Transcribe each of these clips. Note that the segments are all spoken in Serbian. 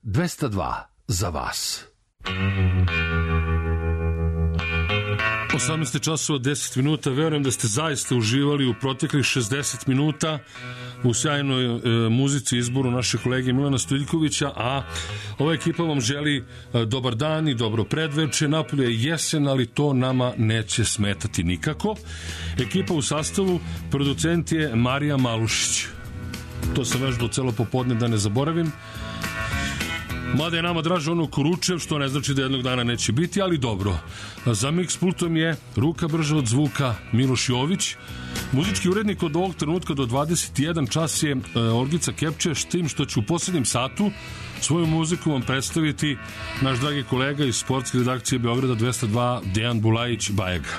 202 za vas. 18 časova 10 minuta. Verujem da ste zaista uživali u proteklih 60 minuta u sjajnoj muzici, izboru našeg kolege Milana Stojiljkovića, a ova ekipa vam želi dobar dan i dobro predveče. Napolje je jesen, ali to nama neće smetati nikako. Ekipa u sastavu, producent je Marija Malušić. To sam vežbao celo popodne da ne zaboravim. Mada je nama draže ono Kuručev, što ne znači da jednog dana neće biti, ali dobro. Za mix pultom je ruka brža od zvuka Miloš Jović. Muzički urednik od ovog trenutka do 21 čas je Olgica Kepče, s tim što će u poslednjem satu svoju muziku vam predstaviti naš dragi kolega iz sportske redakcije Beograda 202 Dejan Bulajić Bajega.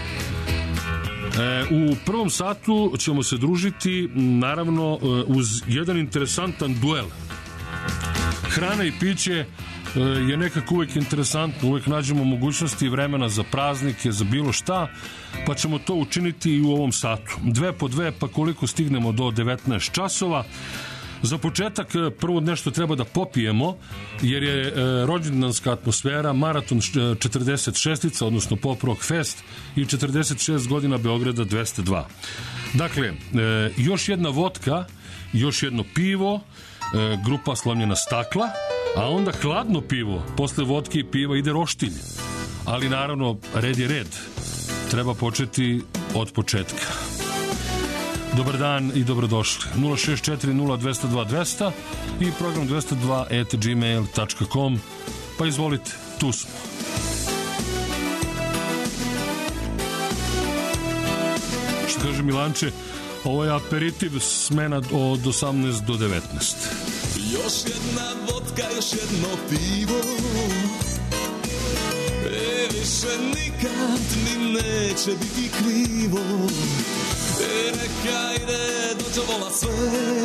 U prvom satu ćemo se družiti naravno uz jedan interesantan duel. Hrana i piće je nekako uvek interesantno, uvek nađemo mogućnosti i vremena za praznike, za bilo šta, pa ćemo to učiniti i u ovom satu. 2 po 2, pa koliko stignemo do 19 časova. Za početak prvo nešto treba da popijemo, jer je rođendanska atmosfera, maraton 46-ica, odnosno Pop Rock Fest i 46 godina Beograda 202. Dakle, još jedna vodka, još jedno pivo, grupa Slomljena stakla, a onda hladno pivo, posle vodke i piva ide roštilj. Ali naravno, red je red. Treba početi od početka. Dobar dan i dobrodošli. 064-0202-200 i program 202@gmail.com. Pa izvolite, tu smo. Što kaže Milanče, ovo je aperitiv, smena od 18 do 19. Još jedna vodka, još jedno pivo, više nikad mi neće biti krivo. Neka ide, dođe vola sve,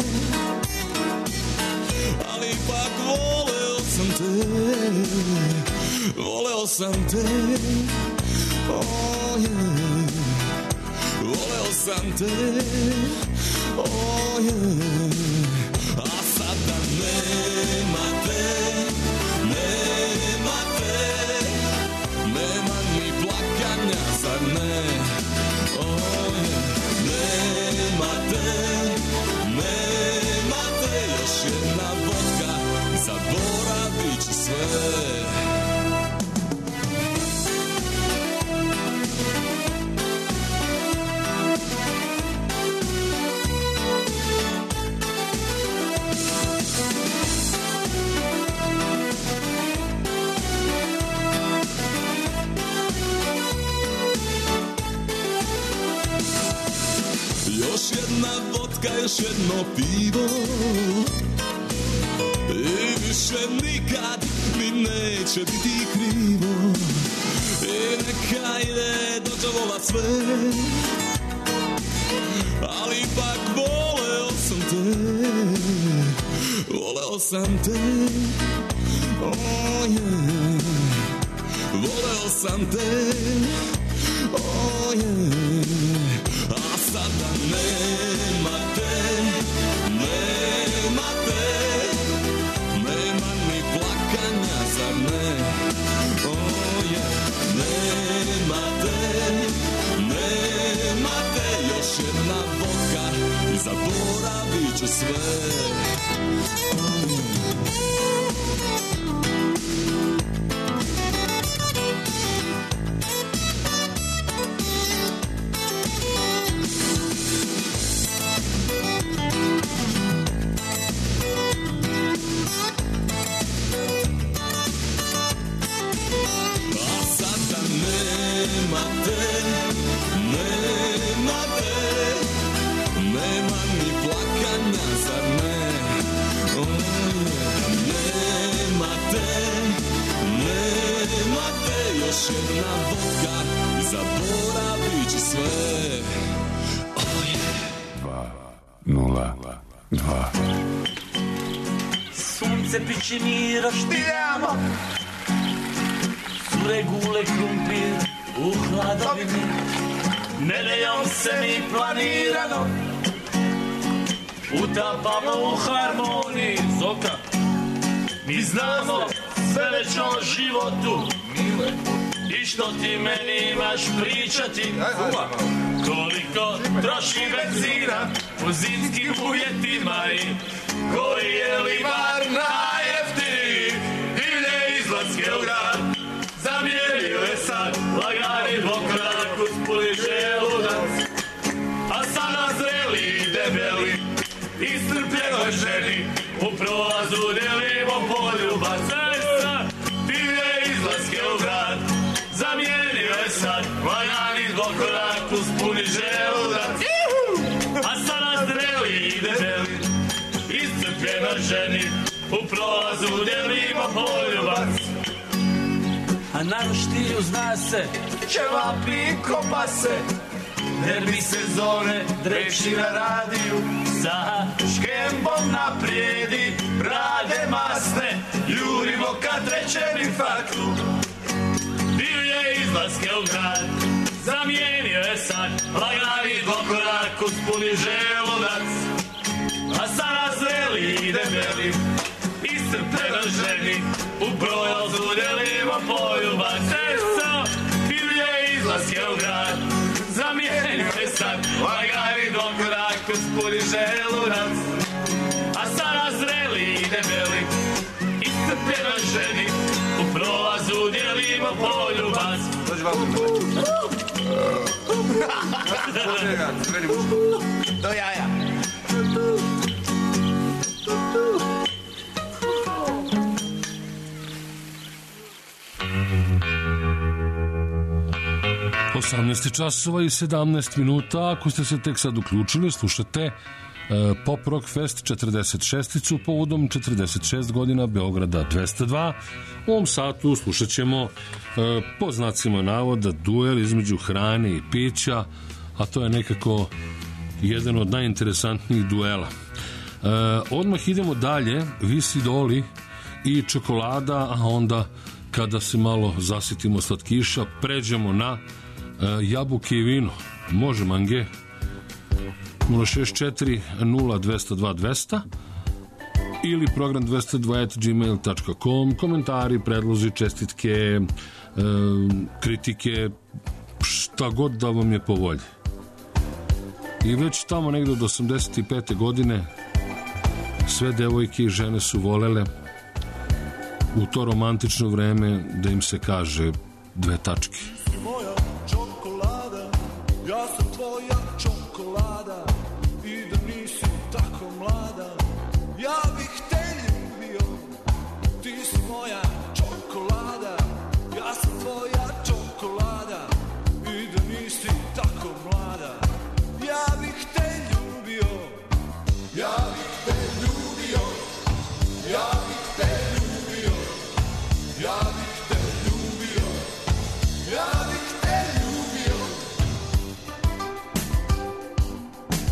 ali ipak voleo sam te, oh yeah. Voleo sam te, oh yeah. A sada nema ni plakanja, zar ne? Oh yeah. Nema te, još jedna vodka, zaboravit ću sve. Još jedna vodka, još jedno pivo, i više nikad mi neće biti krivo. I neka ide, dođe vola sve, ali ipak voleo sam te, oh yeah. Voleo sam te, oh yeah. A sada nema ni plakanja, zar ne? Oh yeah. Nema te, još jedna vodka i zaboravit ću sve. Oh yeah. Nema ni plakanja, zar ne? Oh yeah. Nema te, još jedna vodka i zaboravit ću sve. Oh yeah. 202. Sunce piče mi roštijamo, cure gule krumpir u hladovini, nedeljom se mi planirano utapamo u harmoniji. Zoka, Mi znamo sve već o životu i što ti meni imaš pričati. Koliko troši benzina u zimskim uvjetima i koji je li bar najjeftiniji. Divlje izlaske u grad zamjerio je sad lagani dvokorak uz puni želudac. A sada zreli i debeli iscrpljenoj ženi u prolazu delimo poljubac. Divlje izlaske u grad zamijenio je sad lagani dvokorak uz puni želudac. A sada zreli i debeli iscrpljenoj ženi u prolazu delimo poljubac. A na roštiju zna se ćevapi i kobase, derbi sezone drepši na radiju, sa škembom naprijedi brade masne, jurimo ka trećem infarktu. Divlje izlaske u grad zamijenio je sad lagani dvokorak uz puni želudac. A sada zreli i debeli iscrpljeno ženi u prolazu delimo poljubac. Divlje izlaske u grad zamijenio je sad lagani dvokorak uz puni želudac. A sada zreli i debeli iscrpljeno ženi u prolazu delimo poljubac. Do jaja. 18 časova i 17 minuta. Ako ste se tek sad uključili, slušate Pop Rock Fest 46-icu povodom 46 godina Beograda 202. U ovom satu slušat ćemo po znacima navoda duel između hrane i pića, a to je nekako jedan od najinteresantnijih duela. Odmah idemo dalje, Visi Doli i čokolada, a onda kada se malo zasitimo slatkiša, pređemo na jabuke i vino. Može, Mange? 064 0202 200 ili program 202@gmail.com. Komentari, predlozi, čestitke, kritike, šta god da vam je po volji. I već tamo negde od 85. godine sve devojke i žene su volele u to romantično vreme da im se kaže dve tačke. Moja čokolada, ja sam tvoja čokolada, i da nisi tako mlada, ja bih te ljubio. Ti si moja čokolada, ja sam tvoja čokolada, i da nisi tako mlada, ja bih te ljubio. Ja bih te ljubio, ja bih te ljubio, ja bih te ljubio, ja bih te ljubio.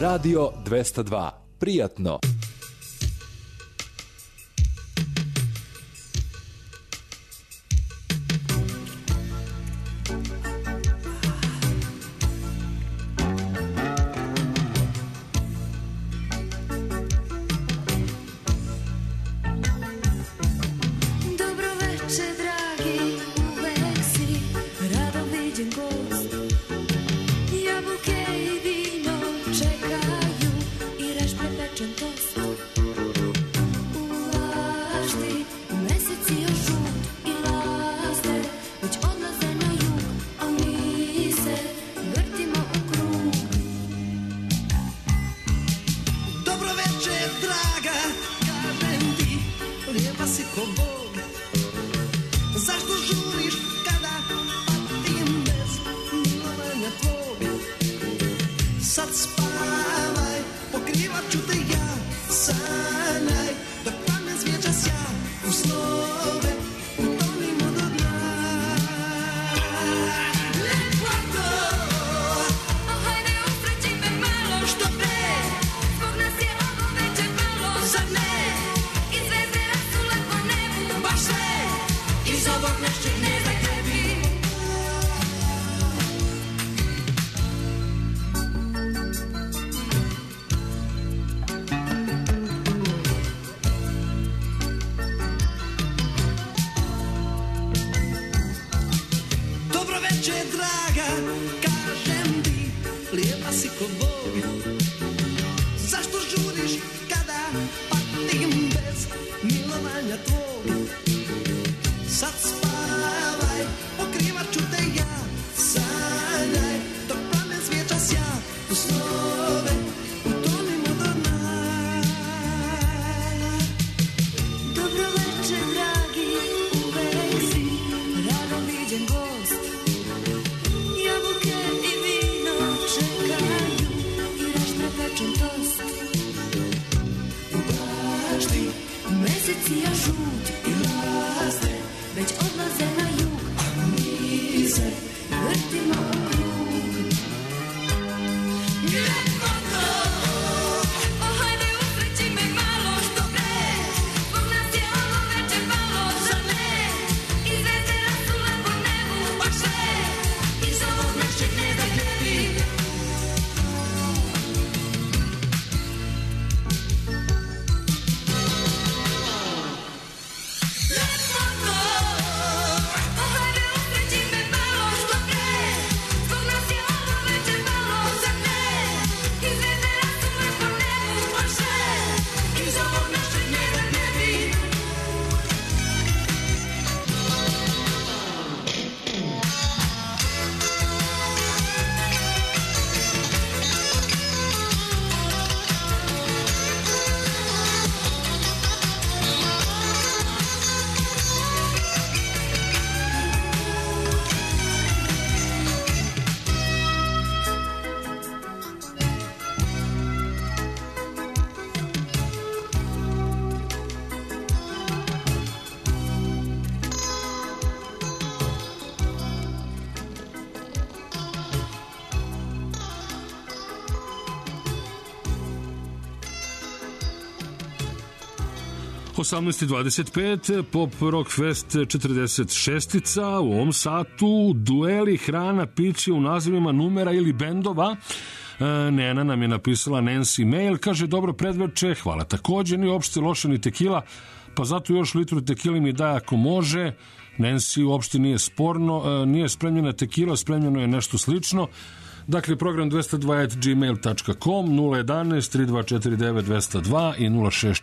Radio 202. Prijatno. (18:25) Pop Rock Fest 46-ica u ovom satu, dueli, hrana, piće u nazivima numera ili bendova. Nena nam je napisala Nancy mail, kaže dobro predveče, hvala takođe, nije uopšte loše ni tekila, pa zato još litru tekila mi daje ako može. Nancy, uopšte nije sporno, nije spremljena tekila, spremljeno je nešto slično. Dakle, program 202@gmail.com, 011-3249-202 i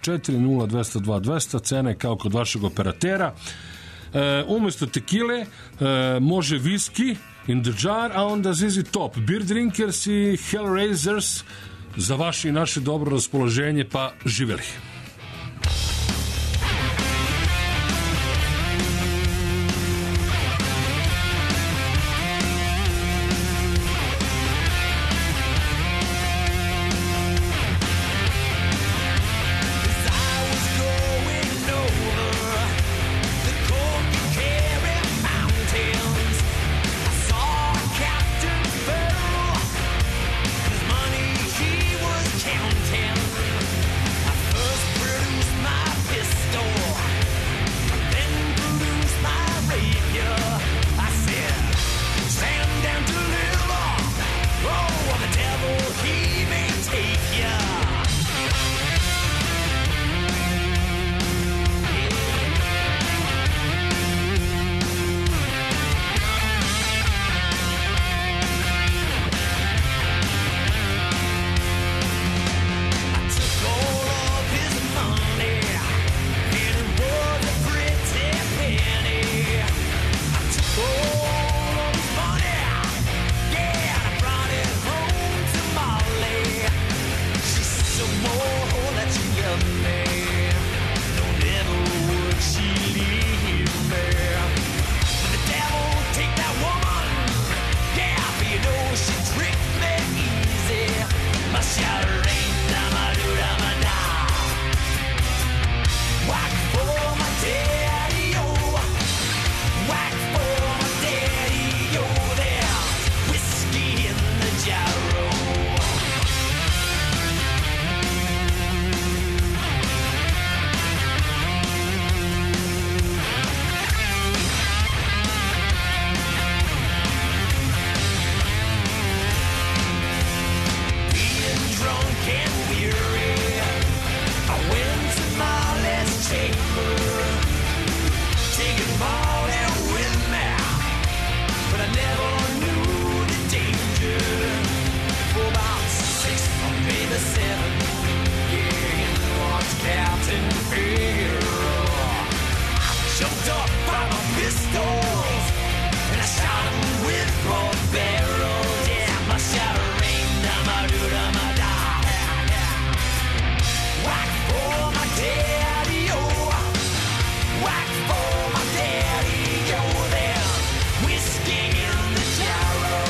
064-022200, cena je kao kod vašeg operatera. Umesto tekile može viski in the jar, a onda ZZ Top, Beer Drinkers i Hellraisers za vaše i naše dobro raspoloženje, pa živeli. He was pistols, and I shot them with both barrels. Yeah, my shadow rain, da-ma-do-da-ma-da. Whack for my daddy, oh. Whack for my daddy, oh. There's whiskey in the jarrow.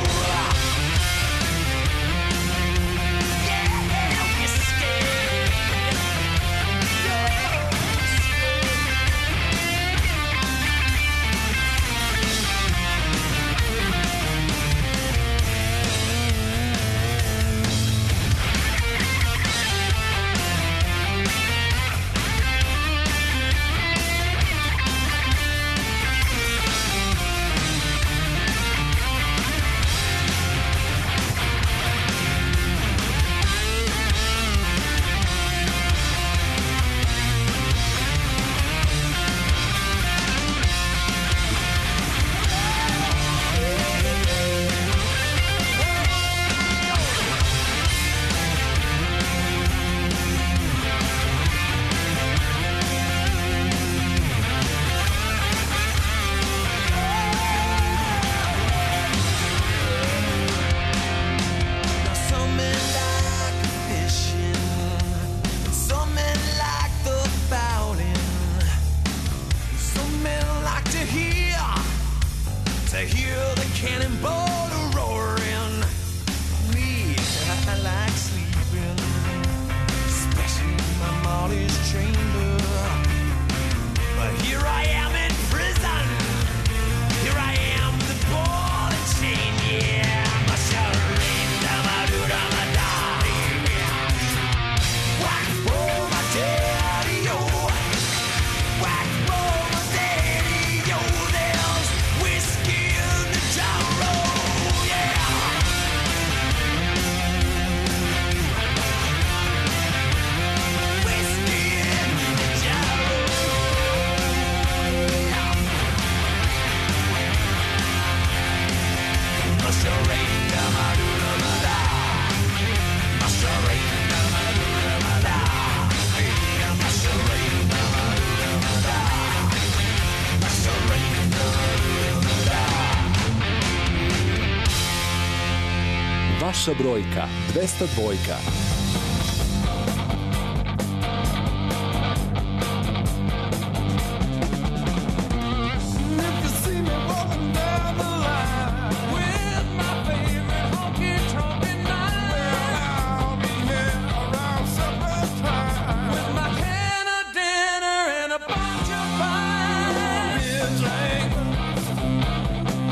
Vaša brojka 202.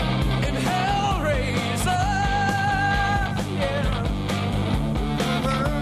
Hellraiser, yeah.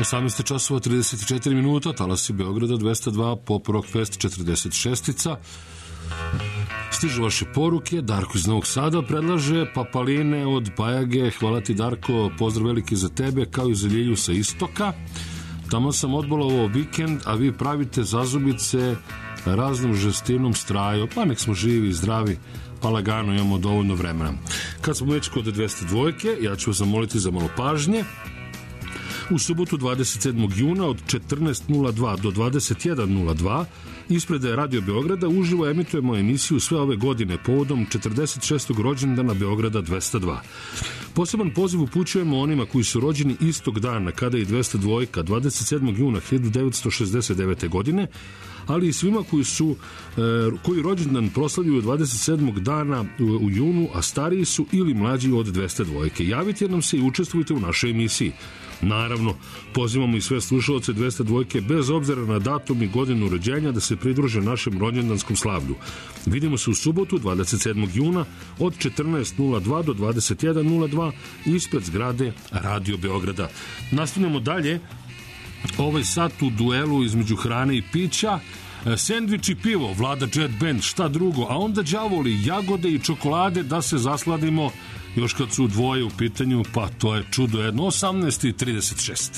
18 časova 34 minuta, talasi Beograda 202, Pop Rock Fest 46-ica. Stižu vaše poruke. Darko iz Novog Sada predlaže papaline od Bajage. Hvala ti, Darko, pozdrav veliki za tebe, kao i za Ljilju sa istoka. Tamo sam odbolovao vikend, a vi pravite zazubice raznom žestinom straju. Pa nek smo živi i zdravi, pa lagano, imamo dovoljno vremena. Kad smo već kod 202, ja ću vas zamoliti za malo pažnje. U subotu 27. juna od 14.02 do 21.02 ispred Radio Beograda uživo emitujemo emisiju sve ove godine povodom 46. rođendana Beograda 202. Poseban poziv upućujemo onima koji su rođeni istog dana kada je 202 27. juna 1969. godine, ali i svima koji rođendan proslavljuju 27. dana u junu, a stariji su ili mlađi od 202. Javite nam se i učestvujte u našoj emisiji. Naravno, pozivamo i sve slušalce 202 bez obzira na datum i godinu rođenja da se pridruže našem rođendanskom slavlju. Vidimo se u subotu 27. juna od 14.02 do 21.02 ispred zgrade Radio Beograda. Nastavljamo dalje ovaj sat u duelu između hrane i pića. Sendvič i pivo, Vlada Jet Band, šta drugo, a onda đavoli, jagode i čokolade da se zasladimo. Još kad su dvoje u pitanju, pa to je čudo jedno. 18.36.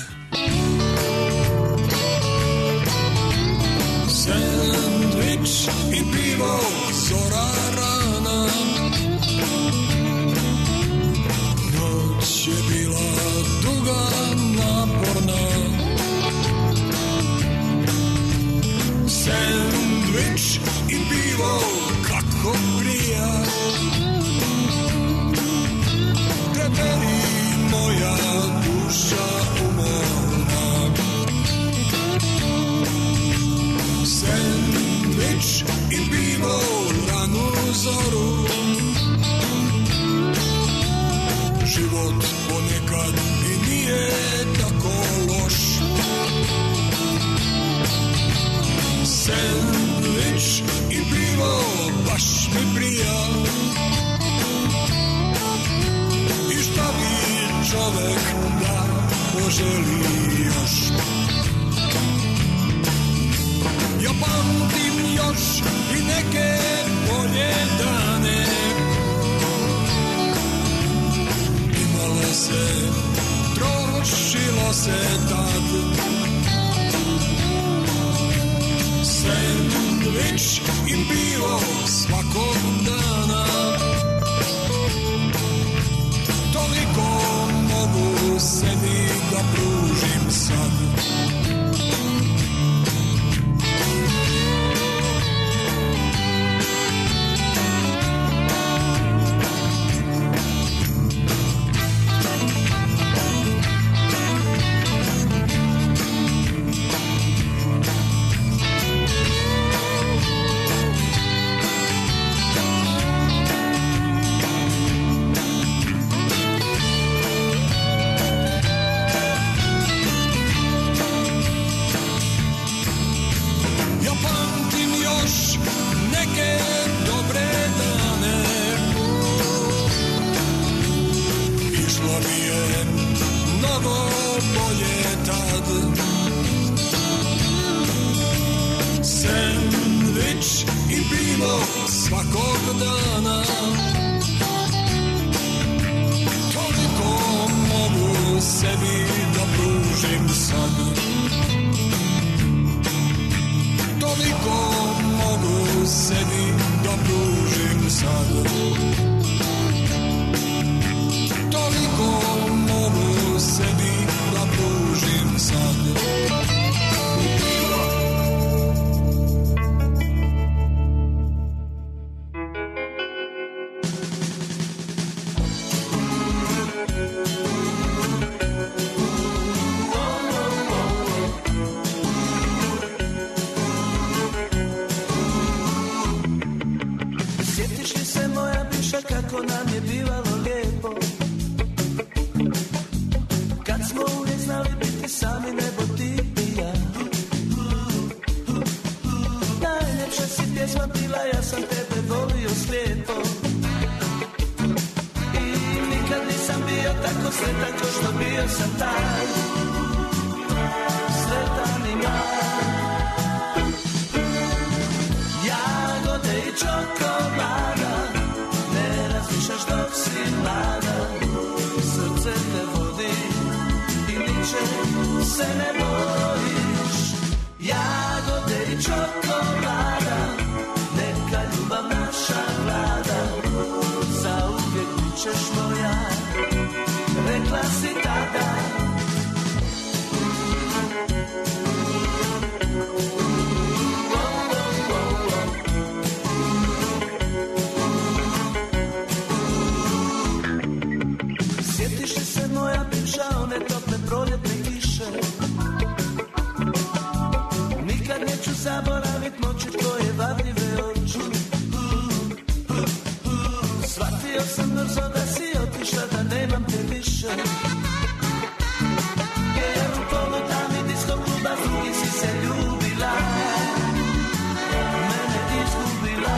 Sandvič i pivo, zora rana, noć je bila duga, naporna. Sandvič i pivo, kako prija, teberi moja duša umorna. Sandvič i pivo, ranu zoru, život ponekad i nije tako loš. Sandvič i pivo, baš mi prija, i šta bi čovek da poželi još. Ja pamtim još i neke bolje dane, imalo se, trošilo se tad. Sandvič i pivo svakog dana, toliko mogu sebi da pružim sad. Tako sretan ko što bio sam tad. čokolada, neka ljubav naša vlada, zauvijek bit ćeš moja, rekla si tada. Sjetiš li se moja bivša, one tople proljetne kiše? Nikad neću zaboravit moći tvoje varljive oči. Shvatio sam brzo da si otišla, da nemam te više. Jer u polutami disko kluba drugi si se ljubila, mene izgubila.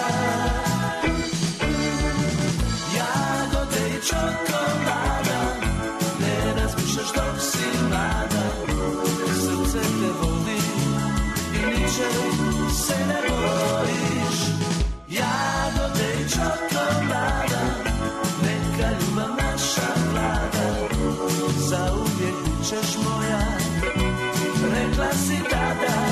Jagode i čokolada, ne razmišljaš dok si mlada, srce te voli i ničeg se ne bojiš. Jagode i čokolada, neka ljubav naša vlada, zauvijek bit ćeš moja, rekla si tada.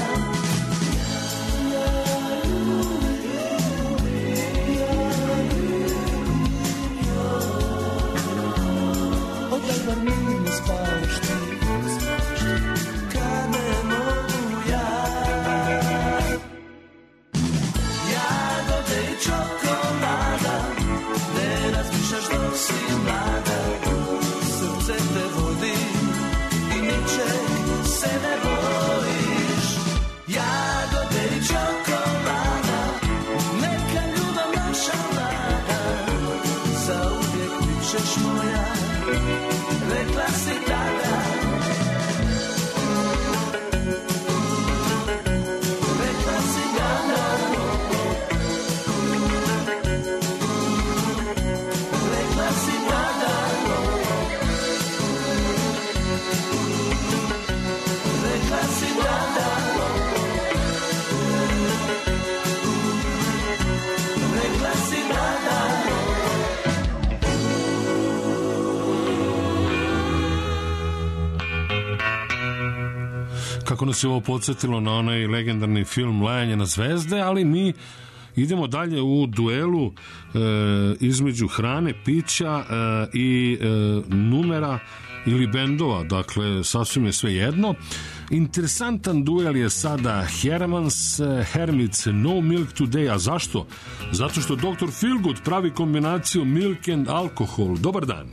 Odaj bar mi ne spavaš ti, kad ne mogu ja. Jagode i čokolada, ne razmišljaš dok si mlada, srce te vodi i ničeg se ne bojiš. Jagode i čokolada, neka ljubav naša vlada, zauvijek bit ćeš moja, rekla si tada. Rekla si tada. Rekla si tada. Rekla si tada. Rekla si tada. Kako nas je ovo podsjetilo na onaj legendarni film Lajanje na zvezde, ali mi idemo dalje u duelu između hrane, pića i numera ili bendova, dakle sasvim je sve jedno. Interesantan duel je sada Hermans Hermits No Milk Today. A zašto? Zato što Dr. Feelgood pravi kombinaciju milk and alkohol. Dobar dan.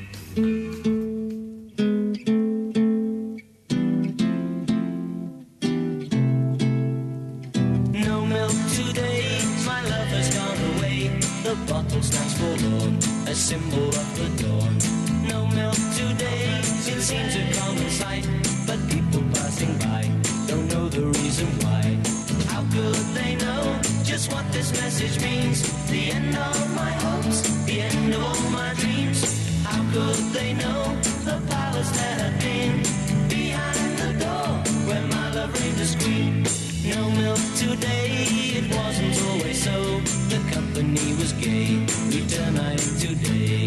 No milk today, my love has gone away. The bottle stands forlorn, a symbol of the dawn. No milk today, it seems a common sight, but people passing by don't know the reason why. How could they know just what this message means? The end of my hopes, the end of all my dreams. How could they know the palace that had been behind the door where my love reigned a queen? No milk today, it wasn't always so. The company was gay, we turned night today.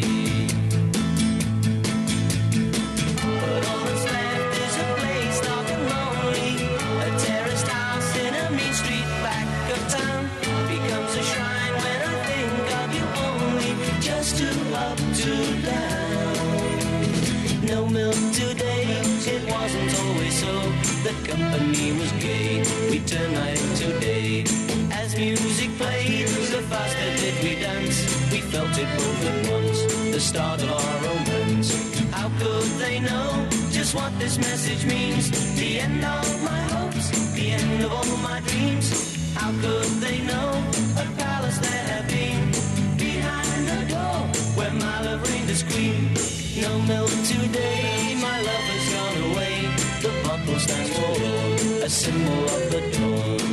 But all that's left is a place dark and lonely. A terraced house in a mean street back of town becomes a shrine when I think of you only. Just two up, two down. No milk today, it wasn't always so. The company was gay, we turned night today. As music played, the faster did we dance. We felt it both at once, the start of our romance. How could they know just what this message means? The end of my hopes, the end of all my dreams. How could they know a palace there had been behind the door where my love reigned as queen? No milk today, my love has gone away. The bottle stands forlorn, a symbol of the dawn.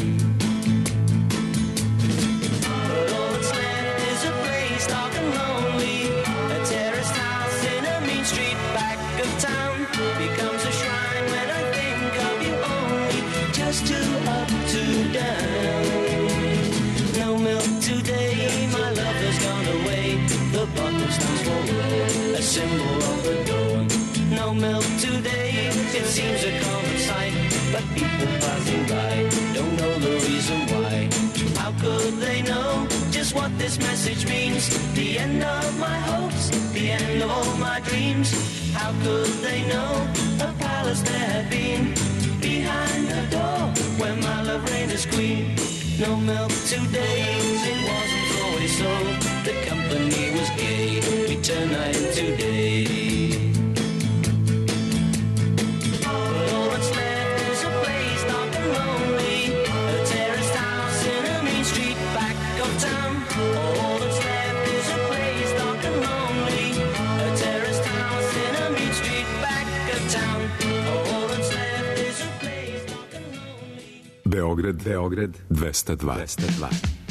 But all that's left is a place dark and lonely. A terraced house in a mean street back of town becomes a shrine when I think of you only. Just two up, two down. No milk today, my love has gone away. The bottle stands forlorn, a symbol of the dawn. No milk today, it seems a common sight, but people passing by don't dreams, the end of my hopes, the end of all my dreams. How could they know a palace there had been behind the door where my love reigned as queen? No milk 2 days, it wasn't always so. The company was gay, we turned night into day. But all that's left is a place dark and lonely, a terraced house in a mean street back of town. All that's left is a place dark and lonely, a terraced house in a mean street back of town. All that's left is a place dark and lonely. Beograd 202.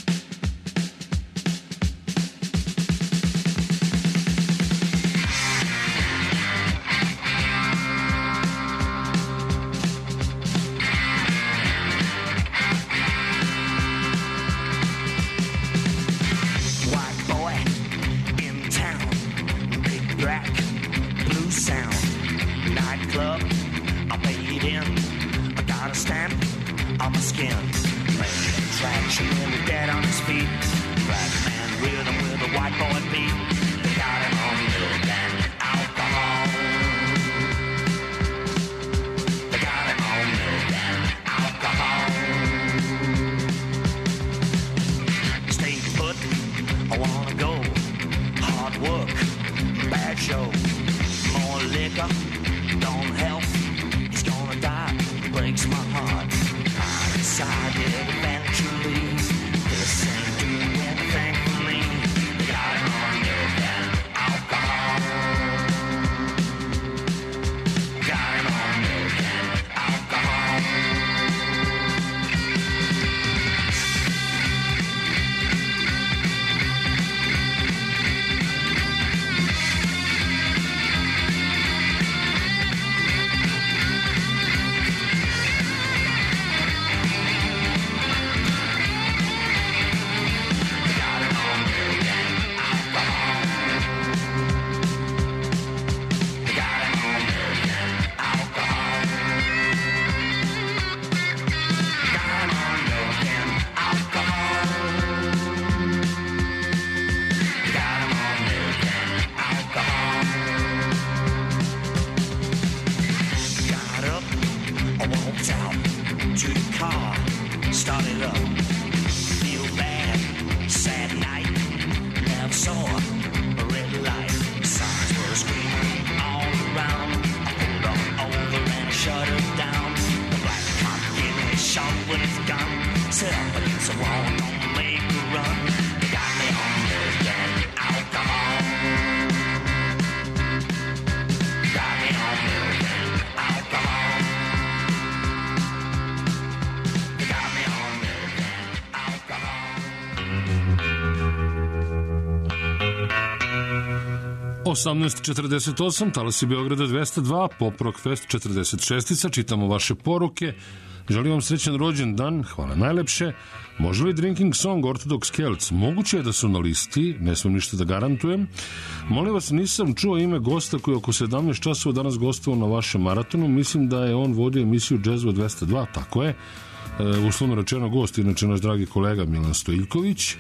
(18:48), talasi Beograda 202, Poprok Fest 46. Čitamo vaše poruke. Želim vam srećan rođendan, hvala najlepše. Može li Drinking Song Orthodox Celts? Moguće je da su na listi, ne smijem ništa da garantujem. Molim vas, nisam čuo ime gosta koji oko 17 časova danas gostovao na vašem maratonu. Mislim da je on vodio emisiju Jazzvo 202, tako je. Uslovno rečeno gost, inače naš dragi kolega Milan Stojiljković.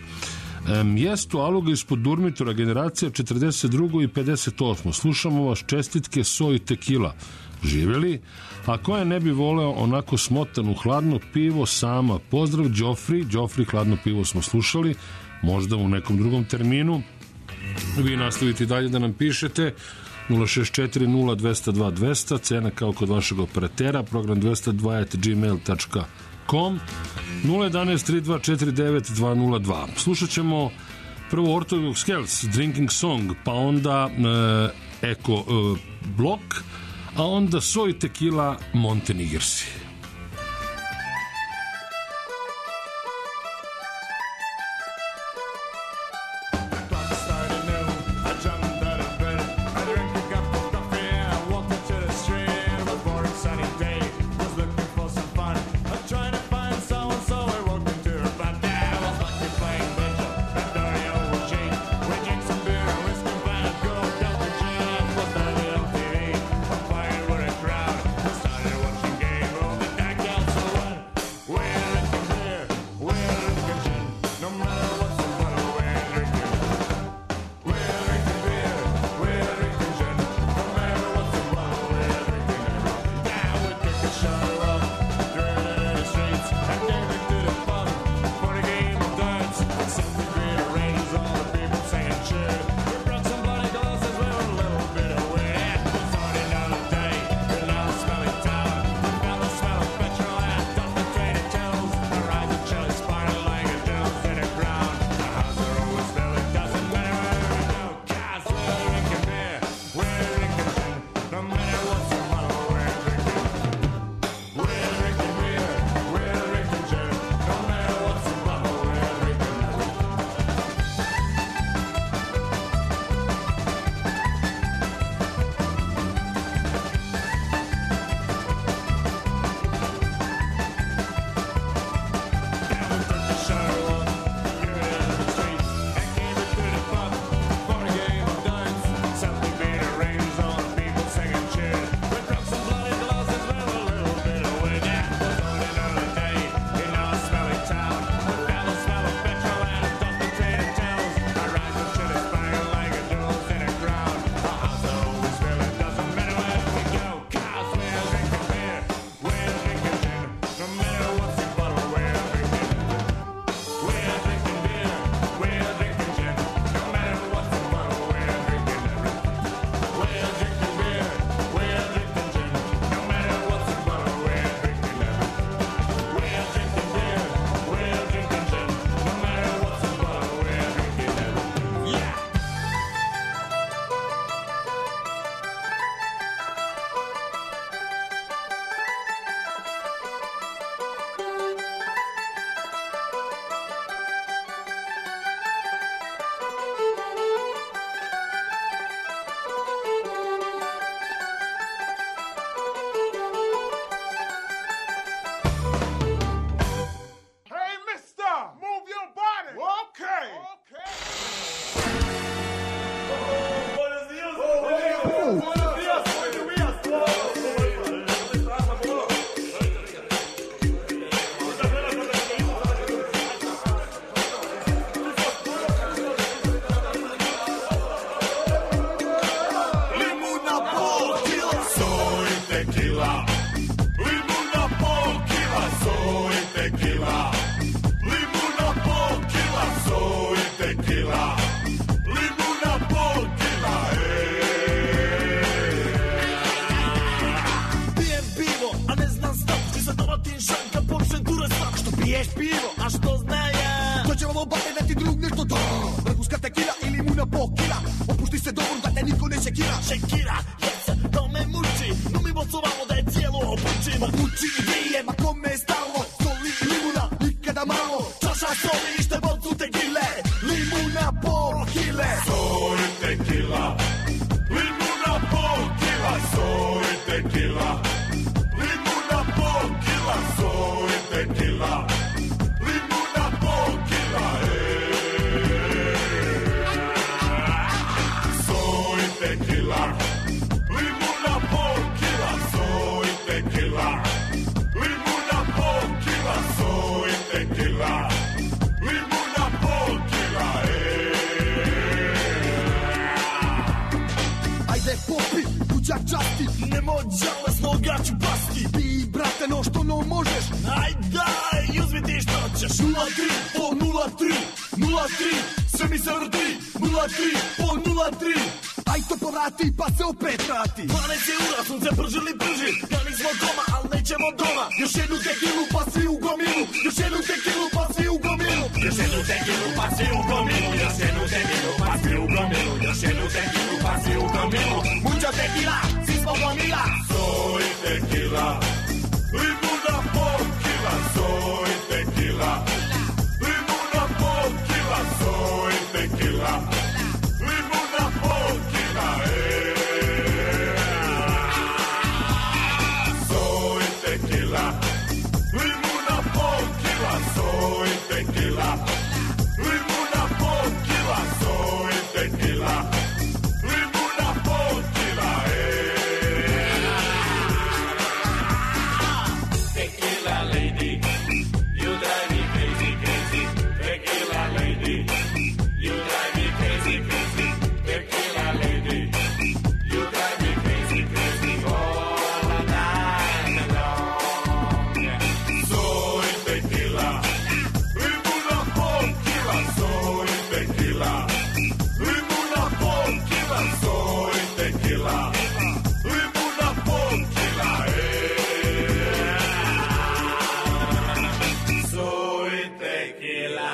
Mjesto Aluga ispod Durmitora, generacija 42. i 58. Slušamo vas, čestitke So i Tequila. Živjeli? A ko je ne bi voleo onako smotanu hladno pivo sama? Pozdrav Đofri, hladno pivo smo slušali, možda u nekom drugom terminu. Vi nastavite dalje da nam pišete 064 0202 200, cena kao kod vašeg operatera, program 202@gmail.com, 011 3249 202. Slušat ćemo prvo Orthodox Celts, Drinking Song, pa onda Eko Blok, a onda So i Tequila, Montenegirsi. Crowd started watching game. Piješ pivo, a što znaja? To će vam obate da ti drug nešto da. Vrhunska tekila ili limuna po kila. Opušti se dobro da te niko ne šekira. Šekira, yes, to me muči. No mi bocovamo da je cijelo opučimo. Muči ideje, ma kome je stalo. Soli i limuna, nikada malo. Čaša soli, nište bocu tekile. Limuna po kile. Soli tekila. Limuna po kila. Soli tekila. Limuna po kila. Soli tekila. Časti, nemoj žalesno ga ću pasti. Ti, brate, no što no možeš. Aj daj, uzmi ti što ćeš. 0-3 po 0-3, 0-3, sve mi se vrti. 0-3 po 0-3, aj to povrati pa se opet vrati. 12 je ura, sunce pržili prži. Pjani smo doma, al nećemo doma. Još jednu tekilu pa svi u gomilu. Još jednu tekilu pa svi u gomilu. Još jednu tekilu pa svi u gomilu. Još jednu tekilu pa svi u gomilu. Još jednu tekilu pa svi u gomilu. Mucha tequila, si smo gomila. Soy tequila. Limuna po kila. Soy tequila. Limuna po kila. Soy tequila. Limuna po kila. Soy tequila. Limuna po kila. Soy tequila. Limuna po kila. Soy tequila. Limuna po kila. Tequila lady, you drive me crazy, crazy. Tequila lady, you drive me crazy, crazy. Tequila lady, you drive me crazy, crazy. All the night long. Soy tequila, limuna po kila. Soy tequila, limuna po kila. Soy tequila, limuna po kila. Soy tequila.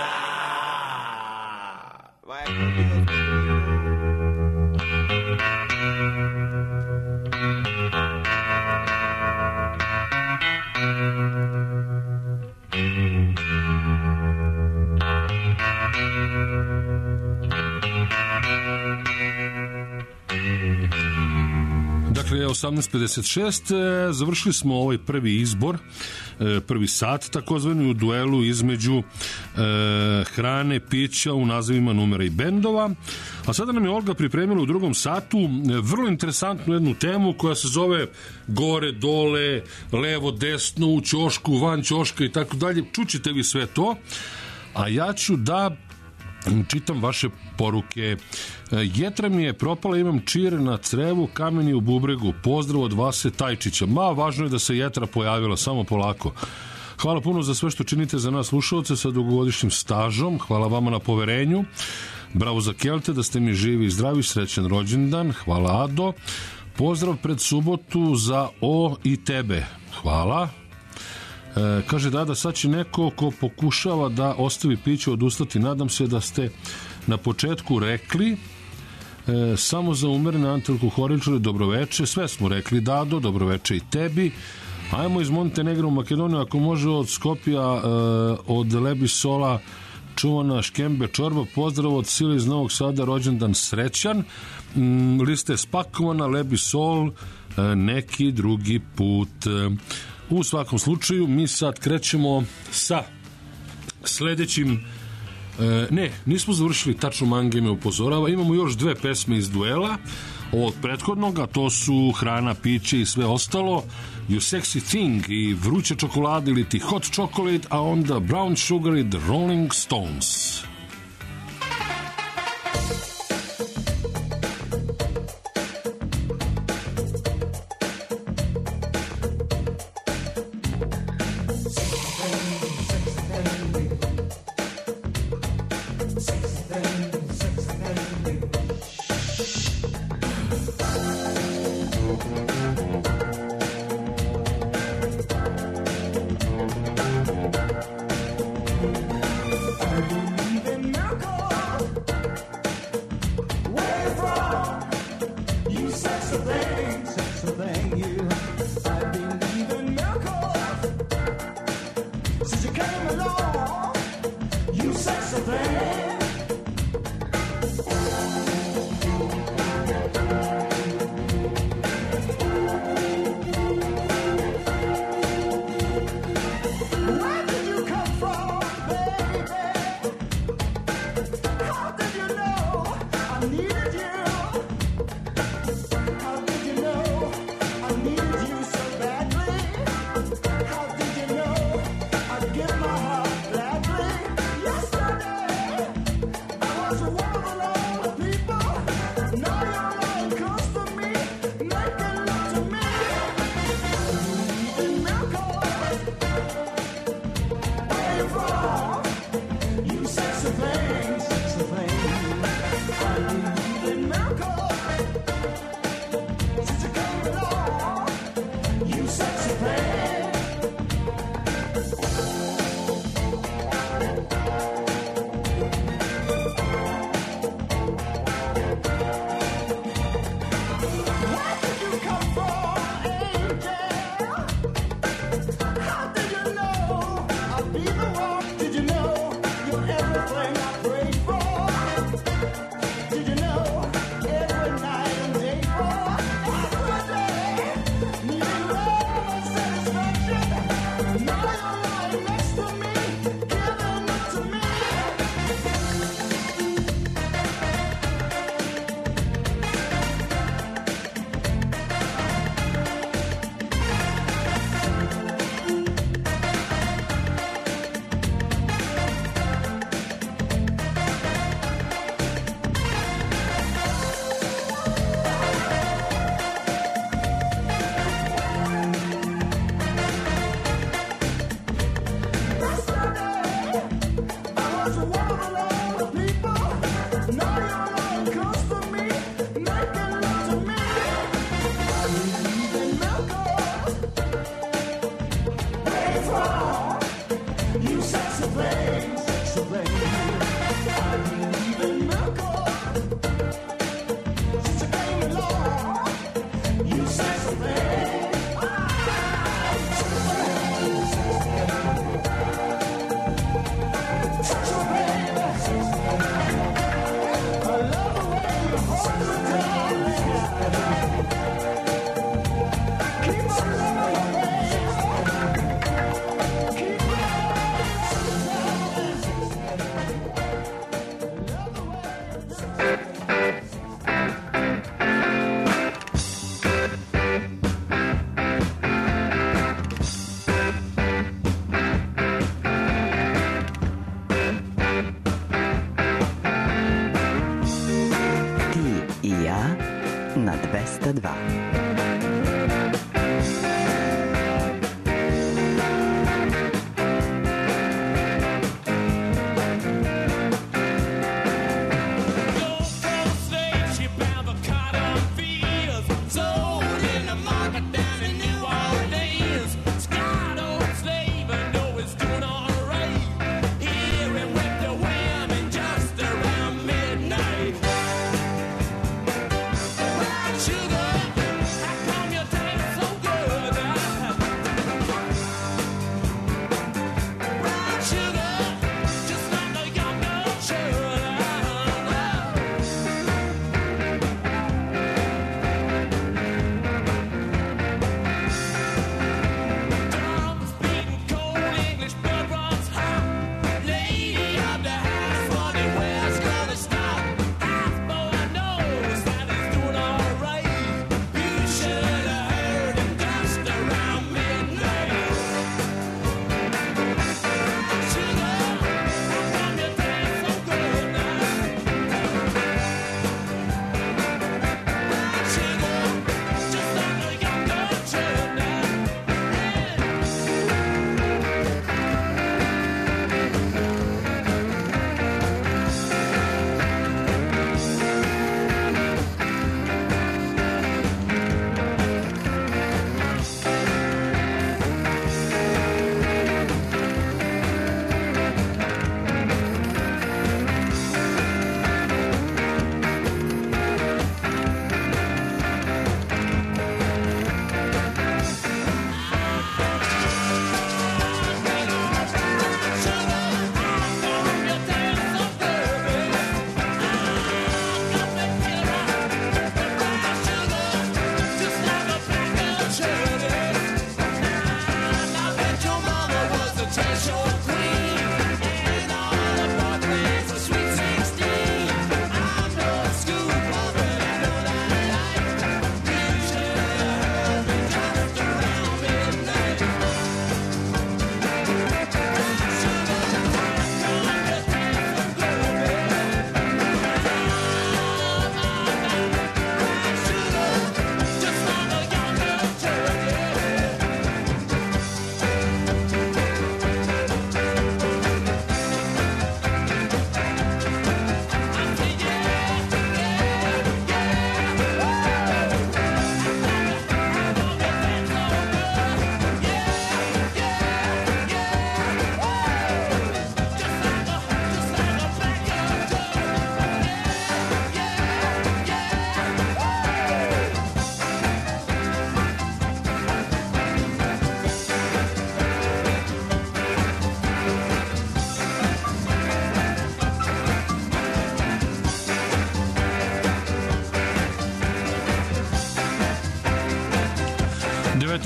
Dakle, 18.56, završili smo ovaj prvi izbor, prvi sat, takozvani u duelu između hrane, pića u nazivima numera i bendova. A sada nam je Olga pripremila u drugom satu vrlo interesantnu jednu temu koja se zove gore, dole, levo, desno, u ćošku, van ćoška i tako dalje. Čućete vi sve to, a ja ću da čitam vaše poruke. Jetra mi je propala, imam čir na crevu, kamen je u bubregu. Pozdrav od Vase Tajčića. Važno je da se jetra pojavila, samo polako. Hvala puno za sve što činite za nas slušalce sa dugogodišnjim stažom. Hvala vama na poverenju. Bravo za Kelte, da ste mi živi i zdravi. Srećan rođendan. Hvala Ado. Pozdrav pred subotu za O i tebe. Hvala. Kaže da sad će neko ko pokušava da ostavi piće odustati. Nadam se da ste na početku rekli samo za umerene antialkoholičare dobroveče. Sve smo rekli, Dado, dobroveče i tebi. Ajmo iz Montenegra u Makedoniju, ako može od Skopja, od Lebisola čuvana škembe čorba. Pozdrav od Sile iz Novog Sada, rođendan srećan. Lista je spakovana, Lebisol neki drugi put. U svakom slučaju, mi sad krećemo sa sledećim. Nismo završili, tačno Mange me upozorava. Imamo još dve pesme iz duela. ovog prethodnog, a to su hrana, piće i sve ostalo. You Sexy Thing i vruća čokolada ili ti Hot Chocolate, a onda Brown Sugar i The Rolling Stones. na 202. Sugar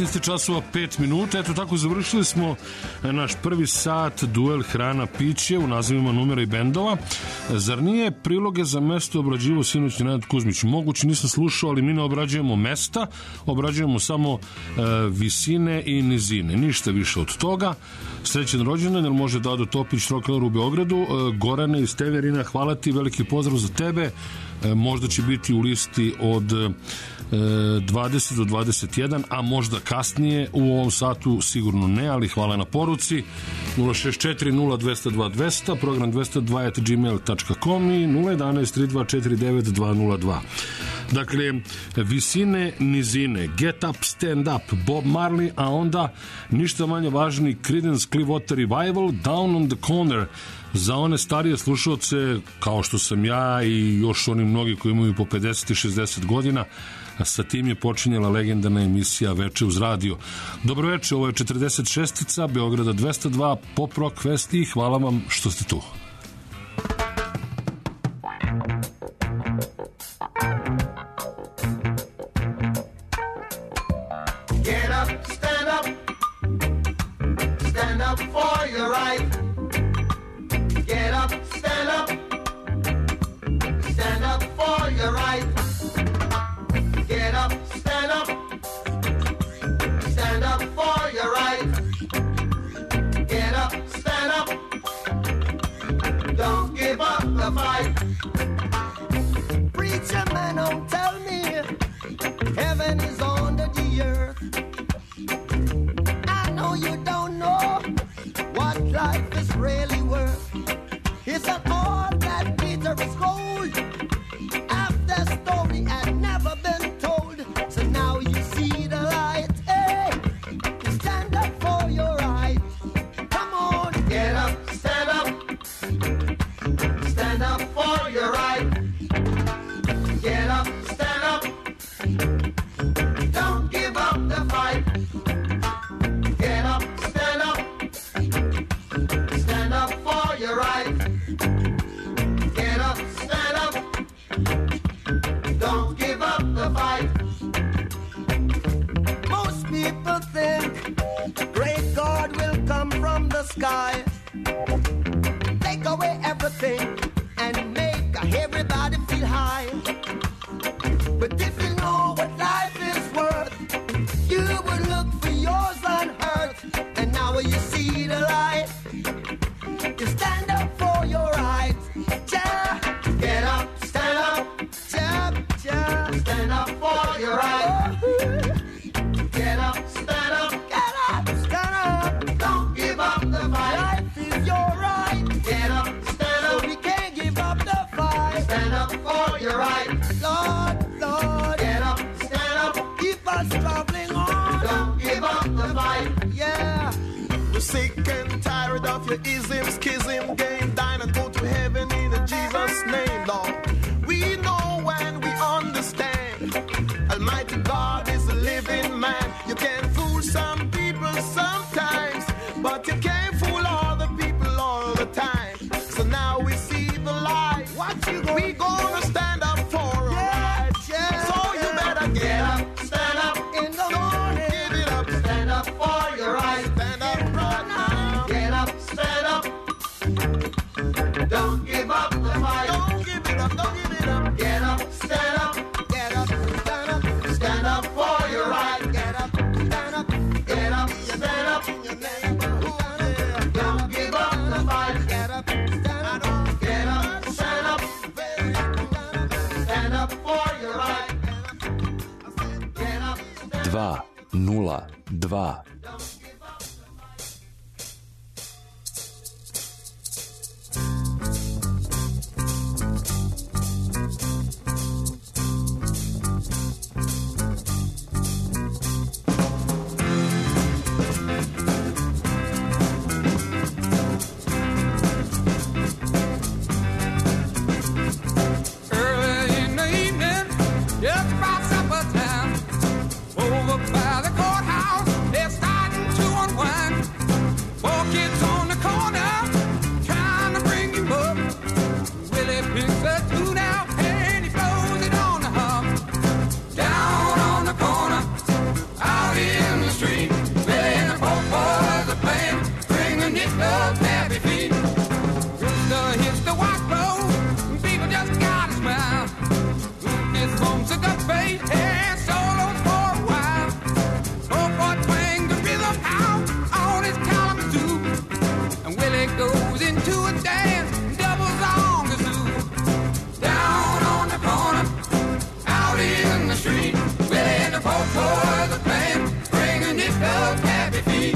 19 časova 5 minuta. Eto tako završili smo naš prvi sat duel hrana piće u nazivima numera i bendova. Zar nije priloge za mesto obrađivo sinoć Nenad Kuzmić? Moguće, nisam slušao, ali mi ne obrađujemo mesta, obrađujemo samo visine i nizine. Ništa više od toga. Srećan rođendan, jer može Dado Topić, rock'n'roll u Beogradu. Gorane iz Teverina, hvala ti, veliki pozdrav za tebe. Možda će biti u listi od 20 do 21, a možda kasnije u ovom satu sigurno ne, ali hvala na poruci. 064 0202 200, program 202@gmail.com i 011 3249 202. Dakle, visine, nizine, Get Up, Stand Up, Bob Marley, a onda ništa manje važni Creedence Clearwater Revival, Down on the Corner. Za one starije slušalce, kao što sam ja i još oni mnogi koji imaju po 50 i 60 godina, sa tim je počinjala legendarna emisija Veče uz radio. Dobro veče, ovo je 46-ica, Beograda 202, Pop Rock Fest i hvala vam što ste tu. Get up, stand up, stand up for your right. Get up, stand up, stand up for your right. Get up, stand up, stand up for your right. Get up, stand up, don't give up the fight. Preacher man, don't tell me heaven is under the earth. I know you don't know what life is really worth. It's not all that glitter is gold. After story had never been told, so now you see the light. Hey, stand up for your right. Come on, get up, stand up, stand up for your right. Get up, stand up, don't give up the fight. Get up, stand up, stand up for your right. Get up, stand up, don't give up the fight. Most people think great God will come from the sky, take away everything and make everybody feel high. But if you know what life is worth, you would look for yours on earth. And now you see the light, you stand up for your right. Ja, get up, stand up, ja, ja, stand up for your right. Get up, stand up, get up, stand up, don't give up the fight. Life is your right. Get up, stand up, so we can't give up the fight. Stand up for your right. Lord, Lord, get up, stand up, keep us traveling on. Don't give up the fight. Yeah. We're sick and tired of your ism, schism, game, dine and go to heaven in Jesus' name, Lord. We know and we understand, Almighty God is a living man. You can fool some people sometimes, but you can't fool all the people all the time. So now we see the light. What you gonna we gonna stand up for our rights. Yeah. So you better get up, stand up in the morning. Give it up, stand up for your right. Stand up right now. Get up, stand up, don't give up the fight. Don't give it up, don't give it up. Get up, stand up, Get up, stand up, stand up for your right. get up, stand up. Get up, stand up, Your neighborhood, don't give up the fight. get up, stand up. Get up, stand up, stand up for your right. Get up, stand up. 202. Early in the evening, just about supper time, over by the courthouse, they're starting goes into a dance, doubles on the zoo. Down on the corner, out in the street, Willie and the poor boys are playing, bringing nickel happy feet.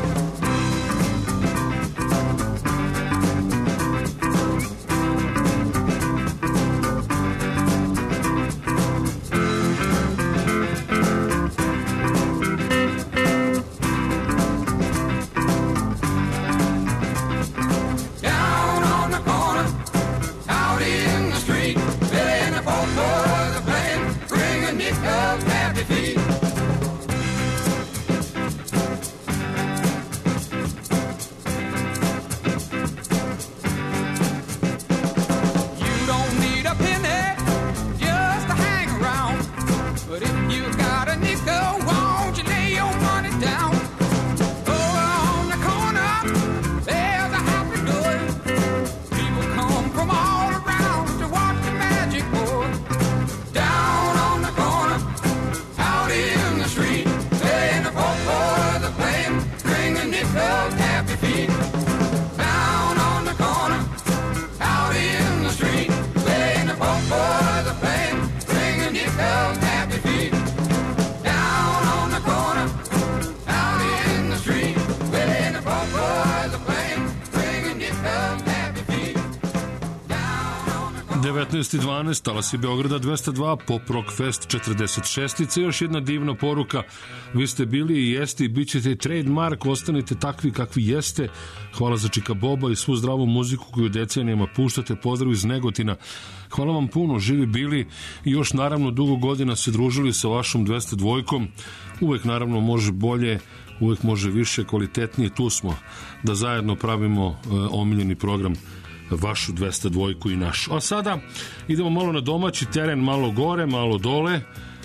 Talas je Beograda 202, Pop Rock Fest 46. Još jedna divna poruka. Vi ste bili i jeste i bit ćete trademark, ostanite takvi kakvi jeste. Hvala za Čika Boba i svu zdravu muziku koju decenijama puštate. Pozdrav iz Negotina. Hvala vam puno, živi bili i još naravno dugo godina se družili sa vašom 202. Uvek naravno može bolje, uvek može više, kvalitetnije. Tu smo da zajedno pravimo omiljeni program, vašu 202 i našu. A sada idemo malo na domaći teren, malo gore, malo dole.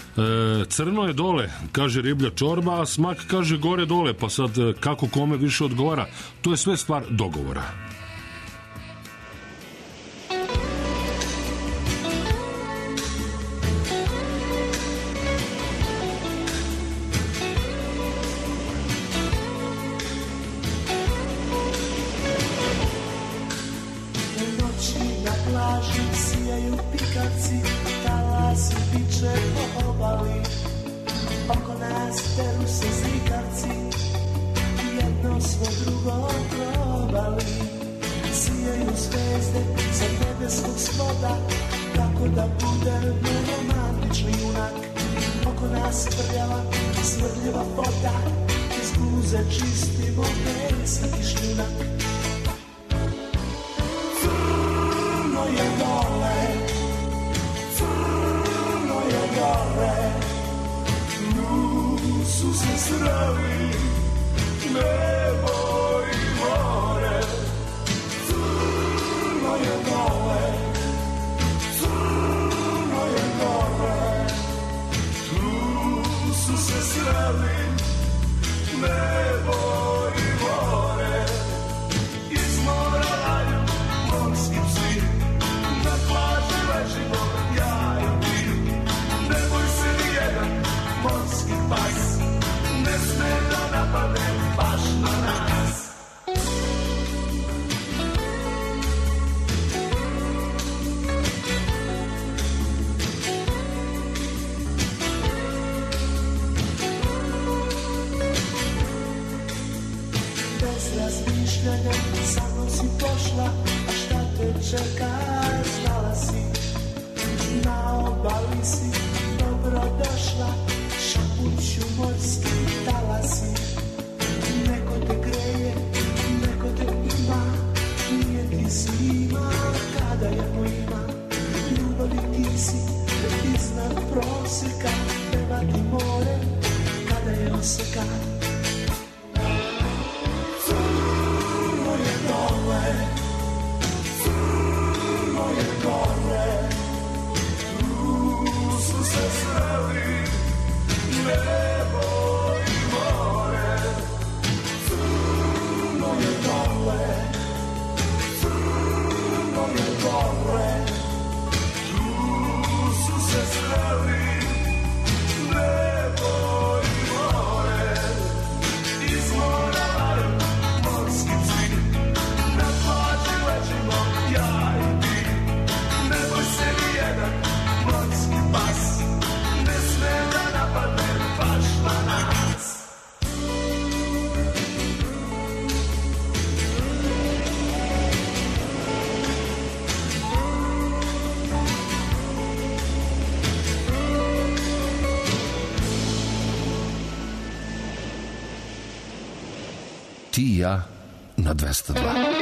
Crno je dole, kaže riblja čorba, a smak kaže gore dole, pa sad kako kome više odgovara, to je sve stvar dogovora. Ti i ja na 202.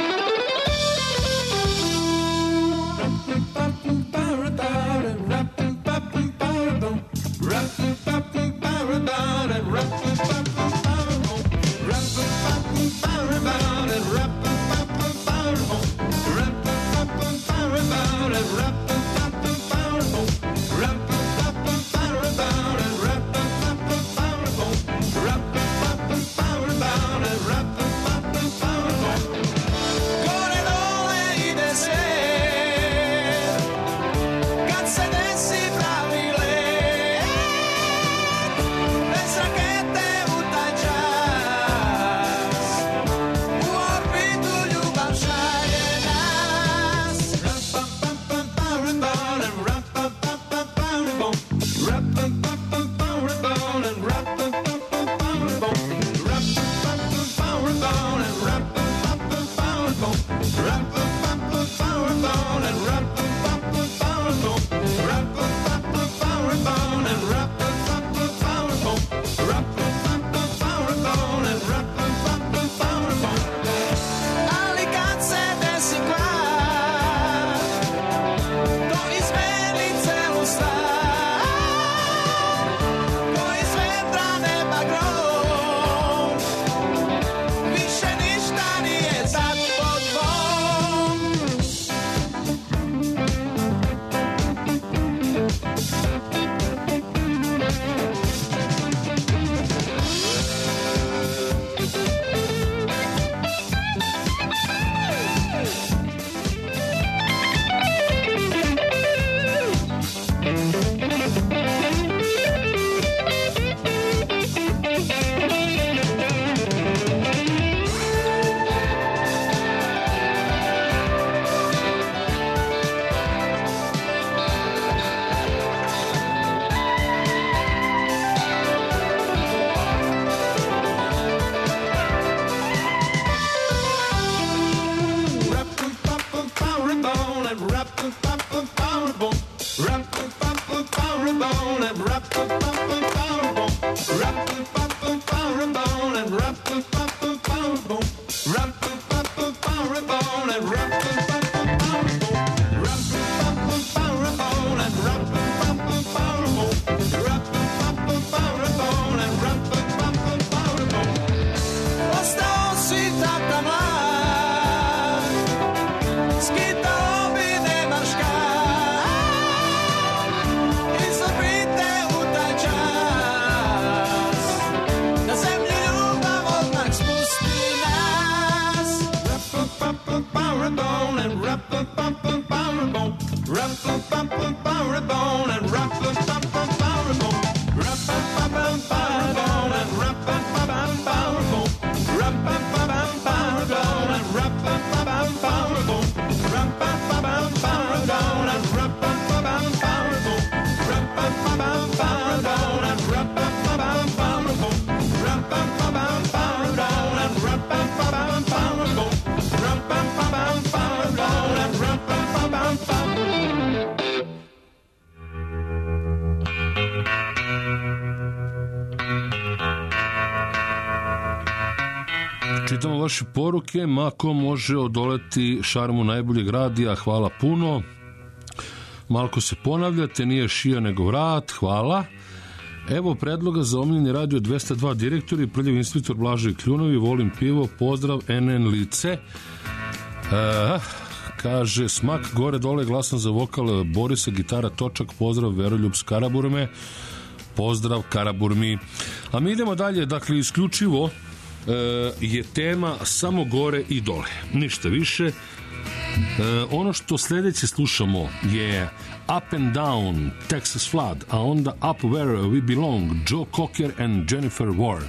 Čitamo vaše poruke, Mako može odoleti šarmu najboljeg radija, hvala puno. Malko se ponavljate, nije šija nego vrat, hvala. Evo predloga za omiljeni radio 202 direktori, prljav inspektor Blažoj Kljunovi, volim pivo, pozdrav NN lice. Kaže Smak, gore dole, glasan za vokal Borisa, gitara Točak, pozdrav Veroljub s Karaburme, pozdrav Karaburmi. A mi idemo dalje, dakle isključivo je tema samo gore i dole, ništa više. Ono što sledeće slušamo je Up and Down, Texas Flood, a onda Up Where We Belong, Joe Cocker and Jennifer Warren.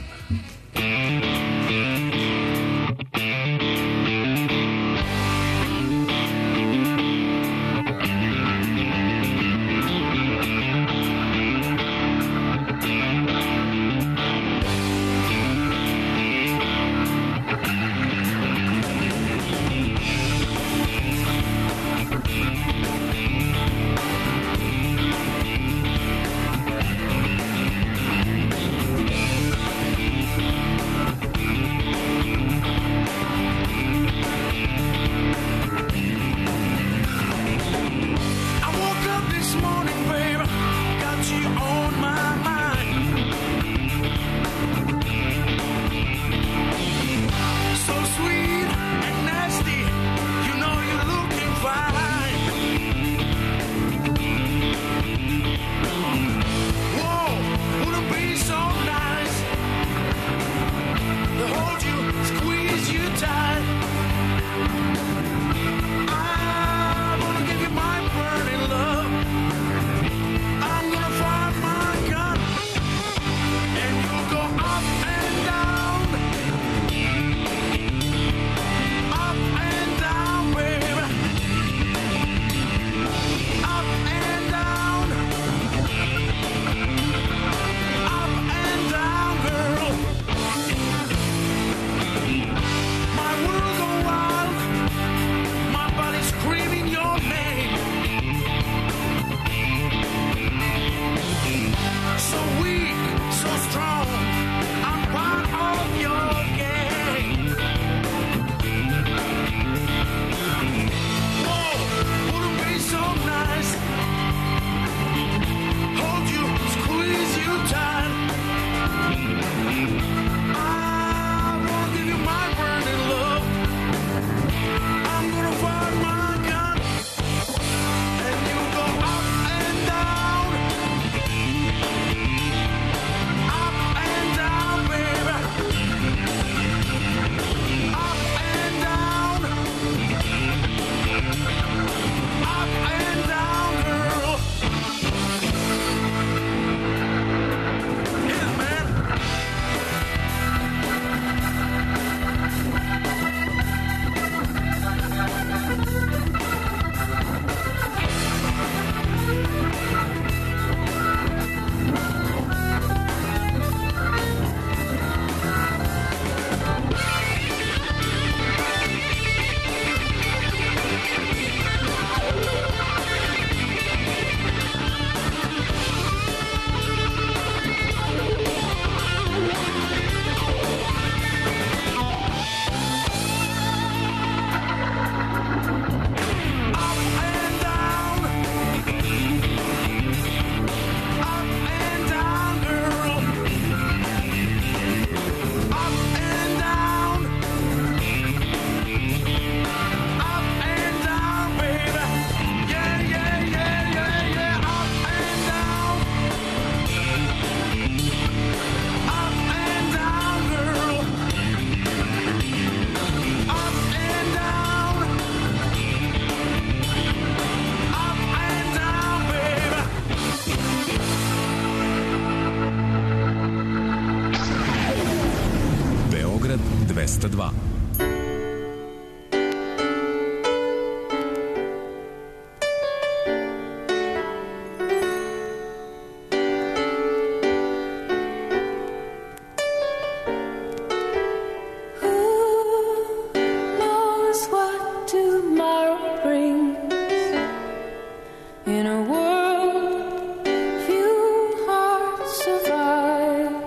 tomorrow brings. In a world few hearts survive.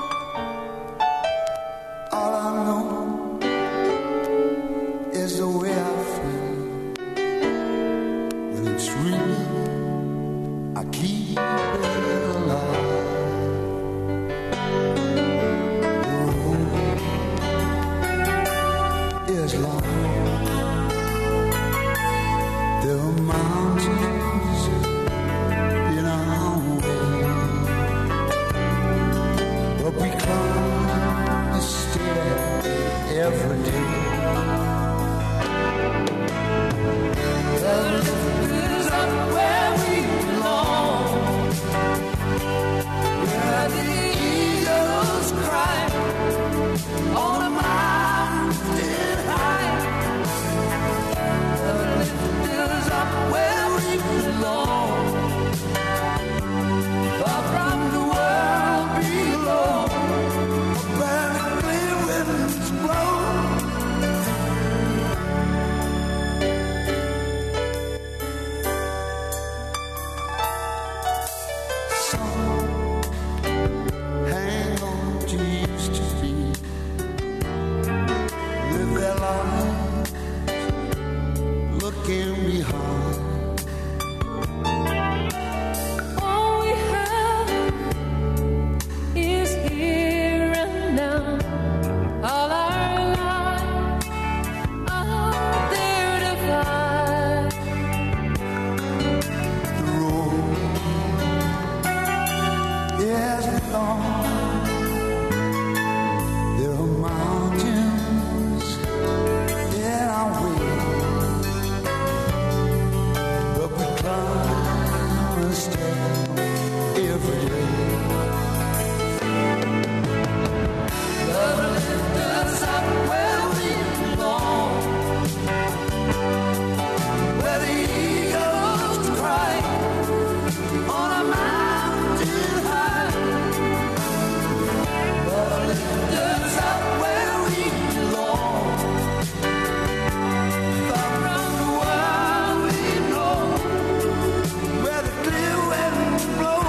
All I know is the way I feel. When it's real, I keep it alive. The road is long. There are mountains in our way, but we climb a stair every day. The lift is up where we belong, where the eagles cry on a mountain high. The lift is up where we belong, far from the world below, Where the clear winds blow. Some hang on to used to be, live their lives looking behind. all we have is here and now. All our lives are there to find. The road is long. There are mountains in our way, but we climb a stair every day. Love lift us up where we belong, where the eagles cry on a mountain high. Love lift us up where we belong, far from the world we know, Where the clear winds blow.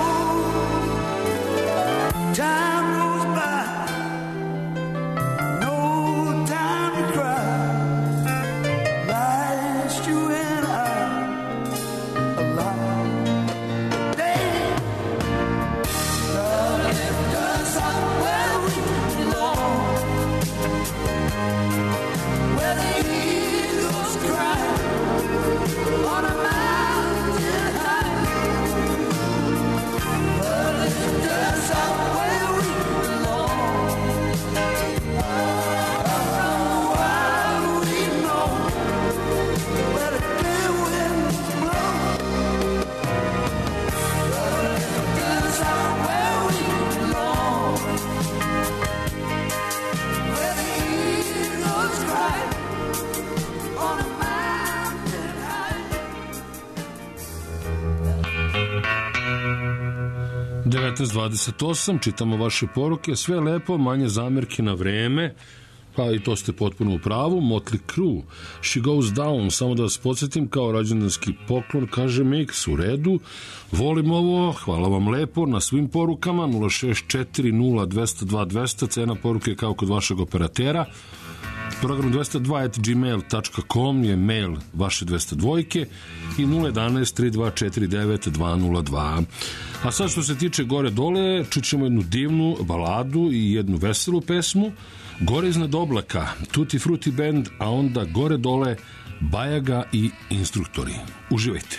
Time goes by, no time to cry. Last you and I alive. Damn. love lift us up where we belong, where the eagles cry on a mountain high. Love lift us up where we belong, far from the world we know, Where the clear winds blow. love lift us up where we belong, where the eagles cry on a mountain high. 19:28, čitamo vaše poruke, sve lepo, manje zamerke na vreme, pa i to ste potpuno u pravu. Motley Crue, She Goes Down, samo da vas podsjetim, kao rođendanski poklon, kaže Mix, u redu, volim ovo, hvala vam lepo na svim porukama, 064-0202-200, cena poruke kao kod vašeg operatera, program 202@gmail.com je mail vaše 202 i 011-3249-202. A sad što se tiče gore dole, čućemo jednu divnu baladu i jednu veselu pesmu, Gore iznad oblaka, Tutti Frutti Band, a onda gore dole Bajaga i Instruktori. Uživajte.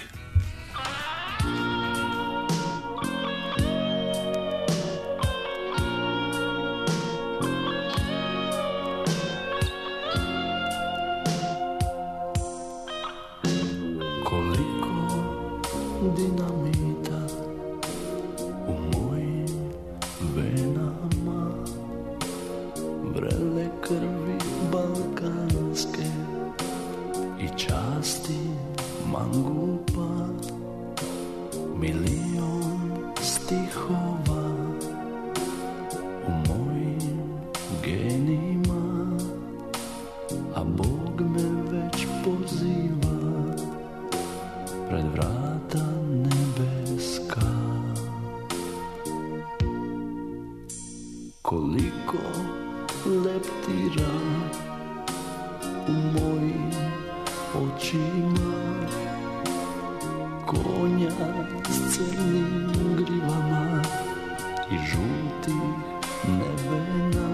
Koliko dinamita u mojim venama, vrele krvi balkanske i časti mangupa, milion stihova u mojim genima, a Bog me već poziva poziva pred vrata nebeska. Koliko leptira u mojim očima, konja s crnim grivama i žutih nevena,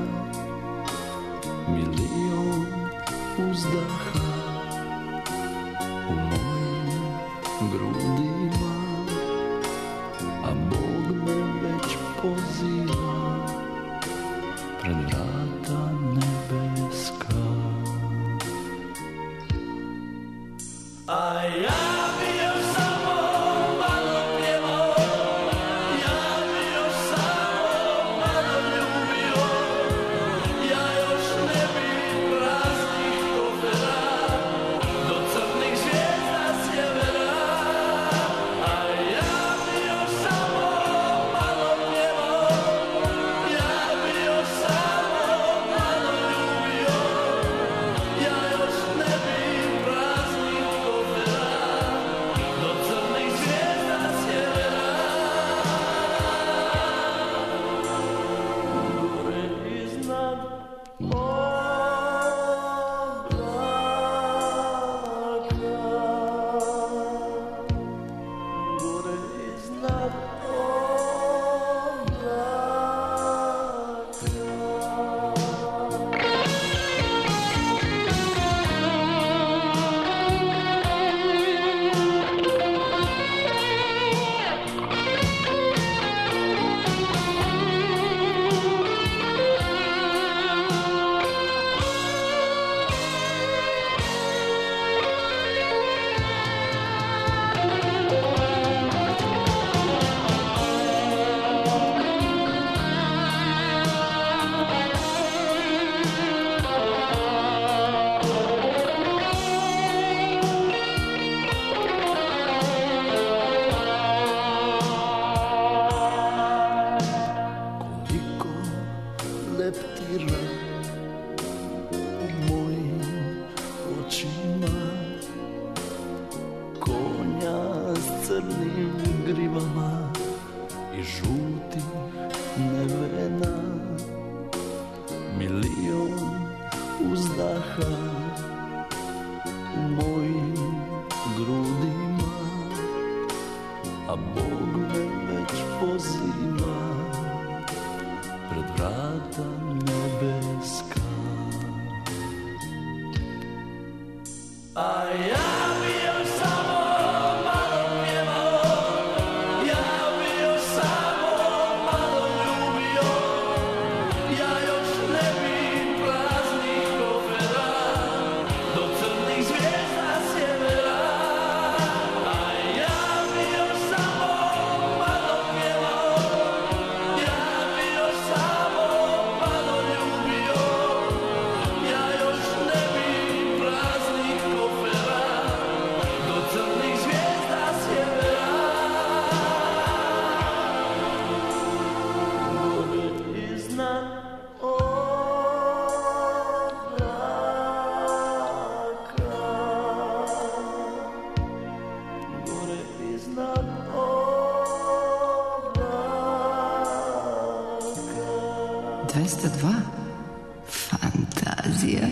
milion uzdaha u mojim grudima, a Bog me već poziva pred vrata nebeska. A ja bi još samo malo pjevao, ja bi još samo malo ljubio, ja još ne bi praznih kofera do crnih zvijezda sjevera. A ja bi još samo malo pjevao, ja bi još samo malo ljubio, ja još ne bi praznih kofera do crnih zvijezda sjevera. Gore iznad oblaka, gore iznad koliko leptira u mojim očima, konja s crnim grivama i žutih nevena, milion uzdaha u mojim grudima, a Bog me već poziva pred vrata nebeska. A ja bi još samo malo pjevao, ja bi još samo malo ljubio, ja još ne bi praznih kofera do crnih zvijezda sjevera. A ja bi još samo malo pjevao, ja bi još samo malo ljubio, ja još ne bi praznih kofera do crnih zvijezda sjevera. Gore iznad oblaka, gore iznad oblaka. 202. Fantazija.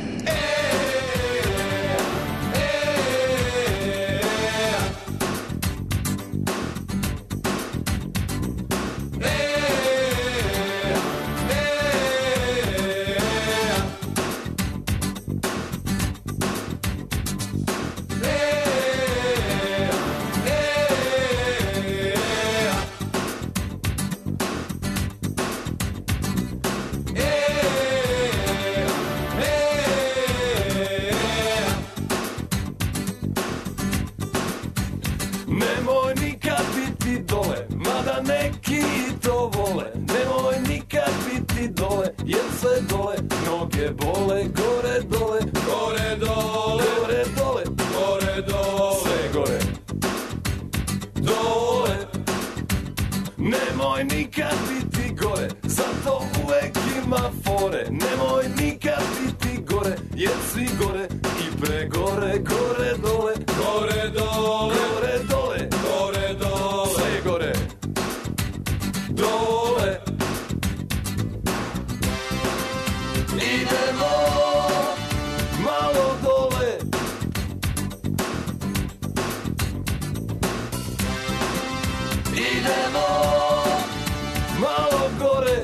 Nemoj nikad biti dole, mada neki to vole. Nemoj nikad biti dole, jer sve dole noge bole. Gore dole, gore dole, gore dole, gore dole, sve gore dole. Nemoj nikad biti gore, zato uvek ima fore. Nemoj nikad biti gore, jer svi gore i bre, gore, gore, dole, gore, dole, gore, dole, gore, dole, sve gore, dole. Idemo malo dole, idemo malo gore.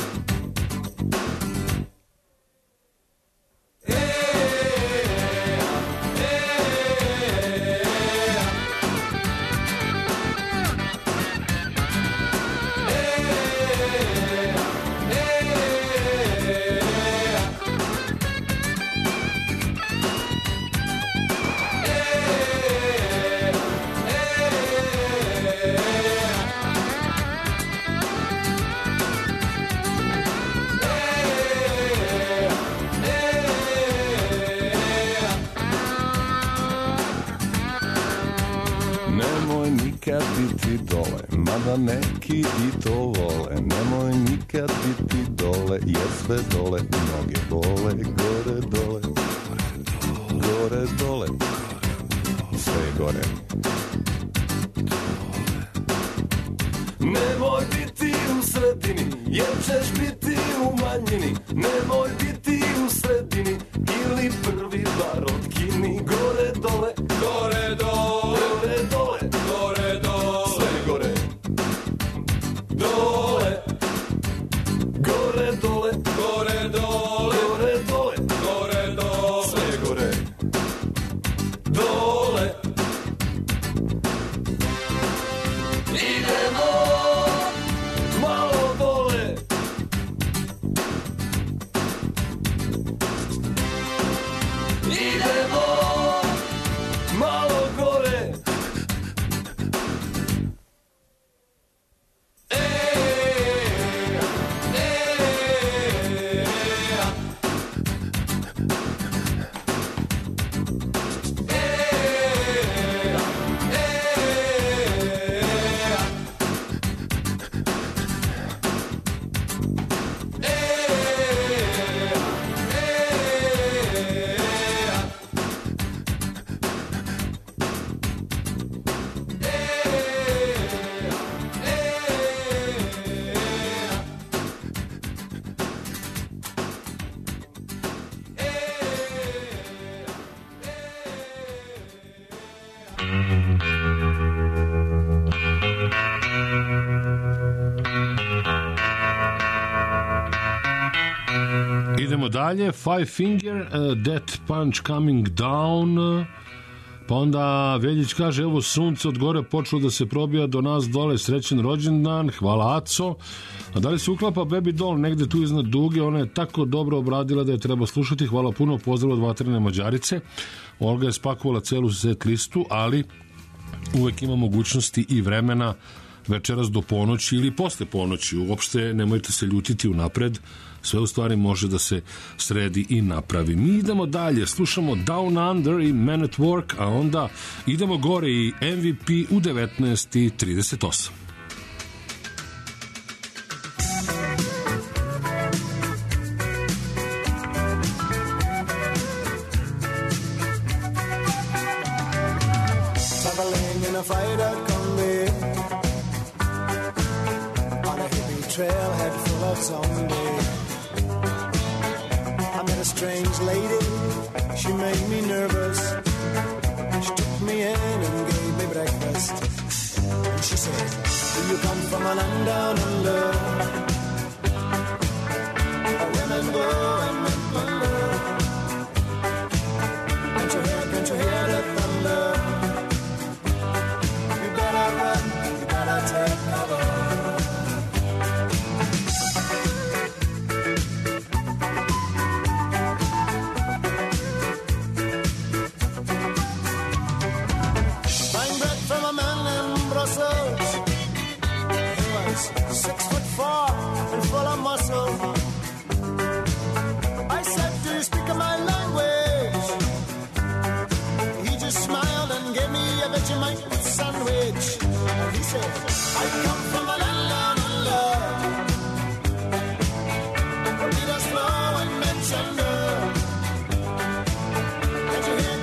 Nikad biti dole, mada neki i to vole. Nemoj nikad biti dole, jer sve dole noge bole. Gore dole, gore dole, sve gore. Nemoj biti u sredini, jer ćeš biti u manjini. Nemoj biti u sredini, ili prvi bar otkini. Gore dole, gore dole, gore dole, gore dole, sve gore. Dole, gore dole, gore dole, gore dole, gore dole, sve gore. Dole. Idemo malo dole. Idemo malo gore. Idemo dalje, Five Finger, Death Punch Coming Down, pa onda Veljić kaže, evo sunce od gore počelo da se probija do nas dole, srećen rođendan, hvala Aco. A da li se uklapa Baby Doll negde tu iznad Duge, ona je tako dobro obradila da je treba slušati, hvala puno, pozdrav od Vatrene Mađarice. Olga je spakovala celu set listu, ali uvek ima mogućnosti i vremena večeras do ponoći ili posle ponoći, uopšte nemojte se ljutiti unapred, sve u stvari može da se sredi i napravi. Mi idemo dalje, slušamo Down Under i Man at Work, a onda idemo gore i MVP u 19:38. Traveling in a fighter combi on a hippie trailhead full of zombies. I met a strange lady, she made me nervous. She took me in and gave me breakfast. And she said, do you come from a land down under? Where women go and men wonder. Can't you hear the thunder? You better run, you better take cover. I said, do you speak my language? He just smiled and gave me a Vegemite sandwich. And he said, I come from a land down under, where rivers flow and men tender. Can't you hear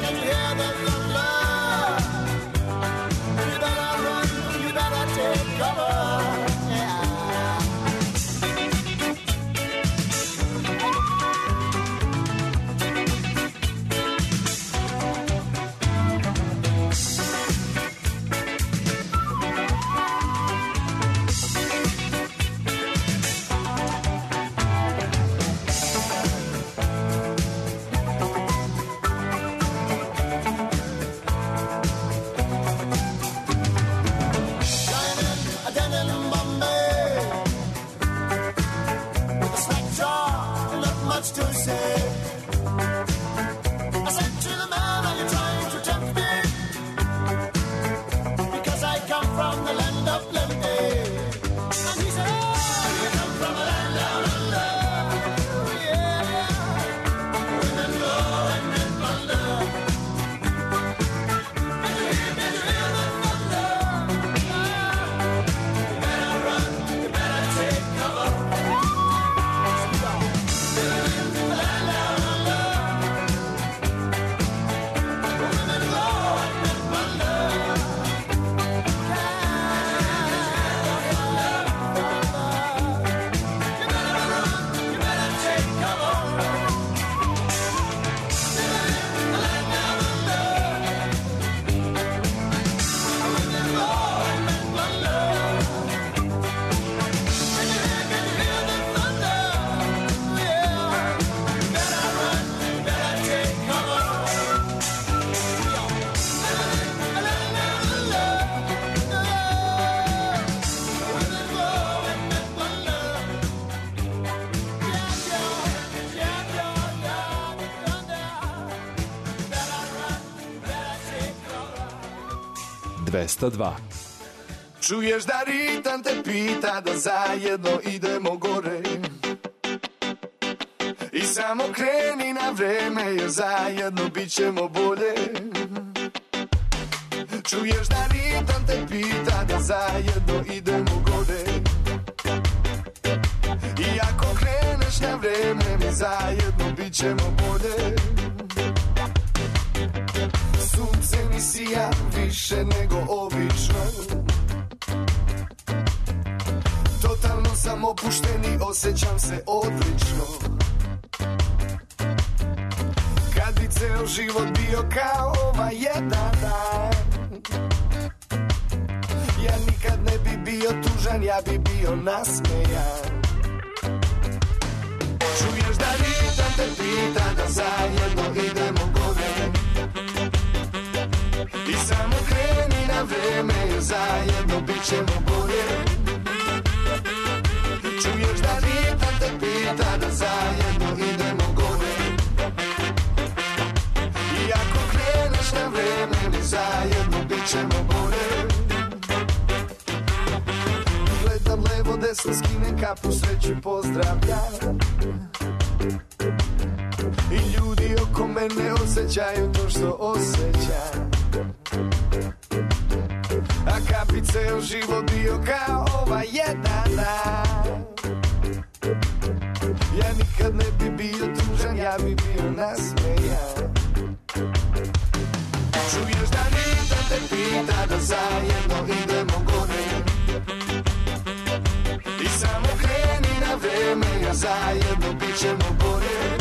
202. Čuješ da ritam te pita da zajedno idemo gore i samo kreni na vreme jer zajedno bit ćemo bolje. Čuješ da ritam te pita da zajedno idemo gore i ako kreneš na vreme mi zajedno bit ćemo bolje. Sunce mi sija više nego obično, totalno sam opušten i osjećam se odlično. Kad bi ceo život bio kao ovaj jedan dan, ja nikad ne bi bio tužan, ja bi bio nasmejan. Čuješ da ritam te pita da zajedno idemo gore i samo kreni na vreme jer zajedno bit ćemo bolje. Čuješ da ritam te pita da zajedno idemo gore i ako kreneš na vreme mi zajedno bit ćemo bolje. Gledam levo desno, skinem kapu, sreću pozdravljam i ljudi oko mene osjećaju to što osjećam. A kad bi ceo život bio kao ovaj jedan dan, ja nikad ne bi bio tužan, ja bi bio nasmejan. Čuješ da ritam te pita da zajedno idemo gore i samo kreni na vreme jer zajedno bit ćemo bolje.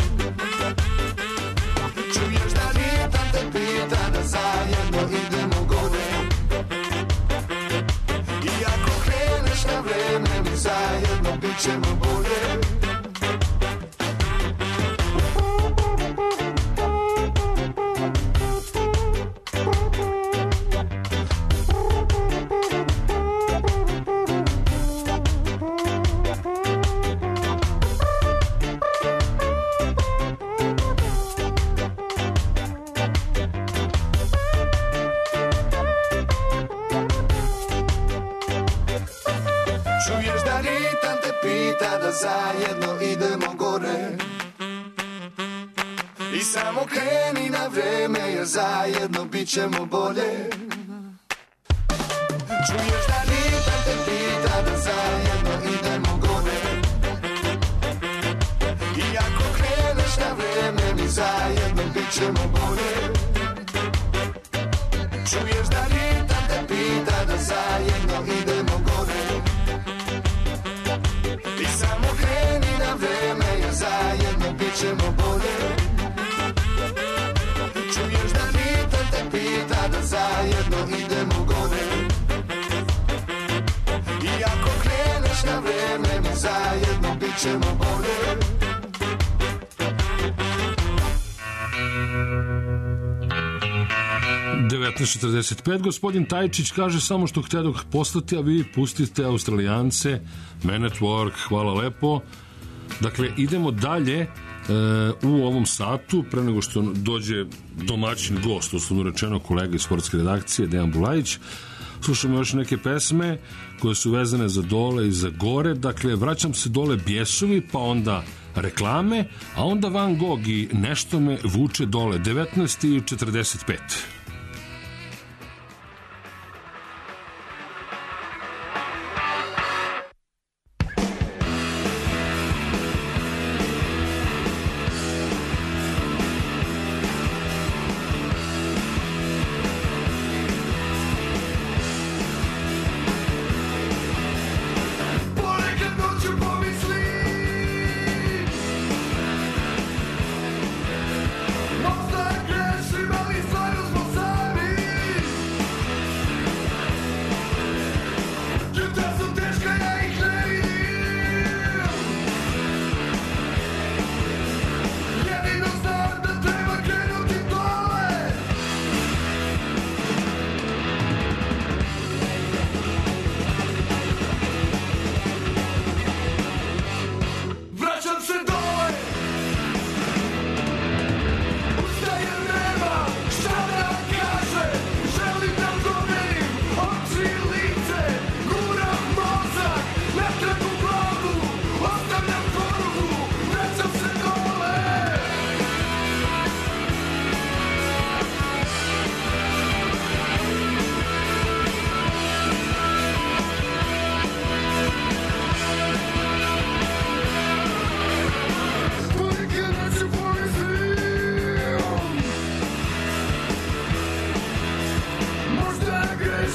Čuješ da ritam te pita da zajedno idemo gore i ako kreneš na vreme mi zajedno bit ćemo bolje. 'I samo kreni na vreme, jer zajedno bit ćemo bolje. Čuješ da ritam te pita da zajedno idemo gore. I ako kreneš na vreme, mi zajedno bit ćemo bolje. Čuješ da ritam te pita da zajedno idemo gore. I samo kreni na vreme, jer zajedno bit ćemo bolje. Čuješ da ritam te pita da zajedno idemo gore. I ako kreneš na vreme, mi zajedno bit ćemo bolje. (19:45) Gospodin Tajčić kaže samo što htjedoh poslati, a vi pustite Australijance, Man at Work, hvala lepo. Dakle, idemo dalje u ovom satu, pre nego što dođe domaćin gost, uslovno rečeno kolega iz sportske redakcije, Dejan Bulajić. Slušamo još neke pesme koje su vezane za dole i za gore. Dakle, vraćam se dole Bjesovi, pa onda reklame, a onda Van Gogh i Nešto me vuče dole, 19:45. Možda grešim, ali stvarno smo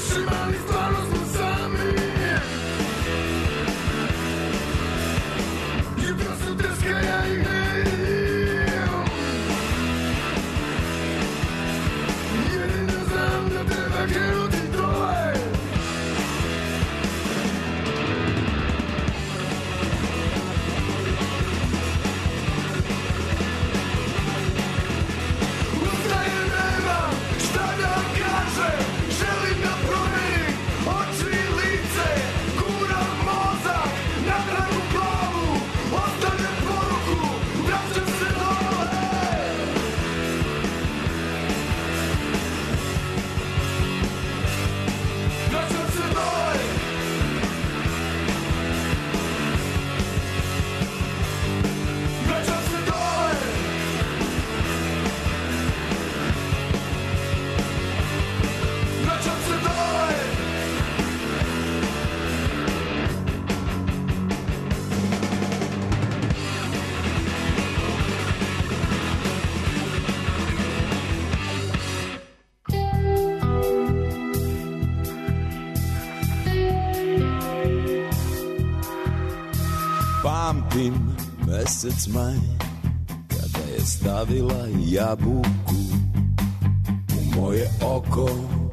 Pamtim mesec maj kada je stavila jabuku u moje oko,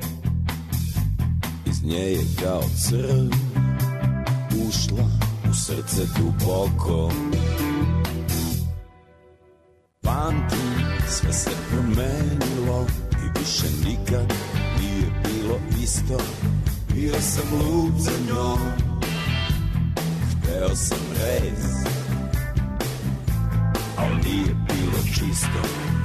iz nje je kao crv ušla u srce duboko. Pamtim, sve se promenilo i više nikad nije bilo isto. Bio sam lud za njom, hteo sam rez, ali nije bilo čisto.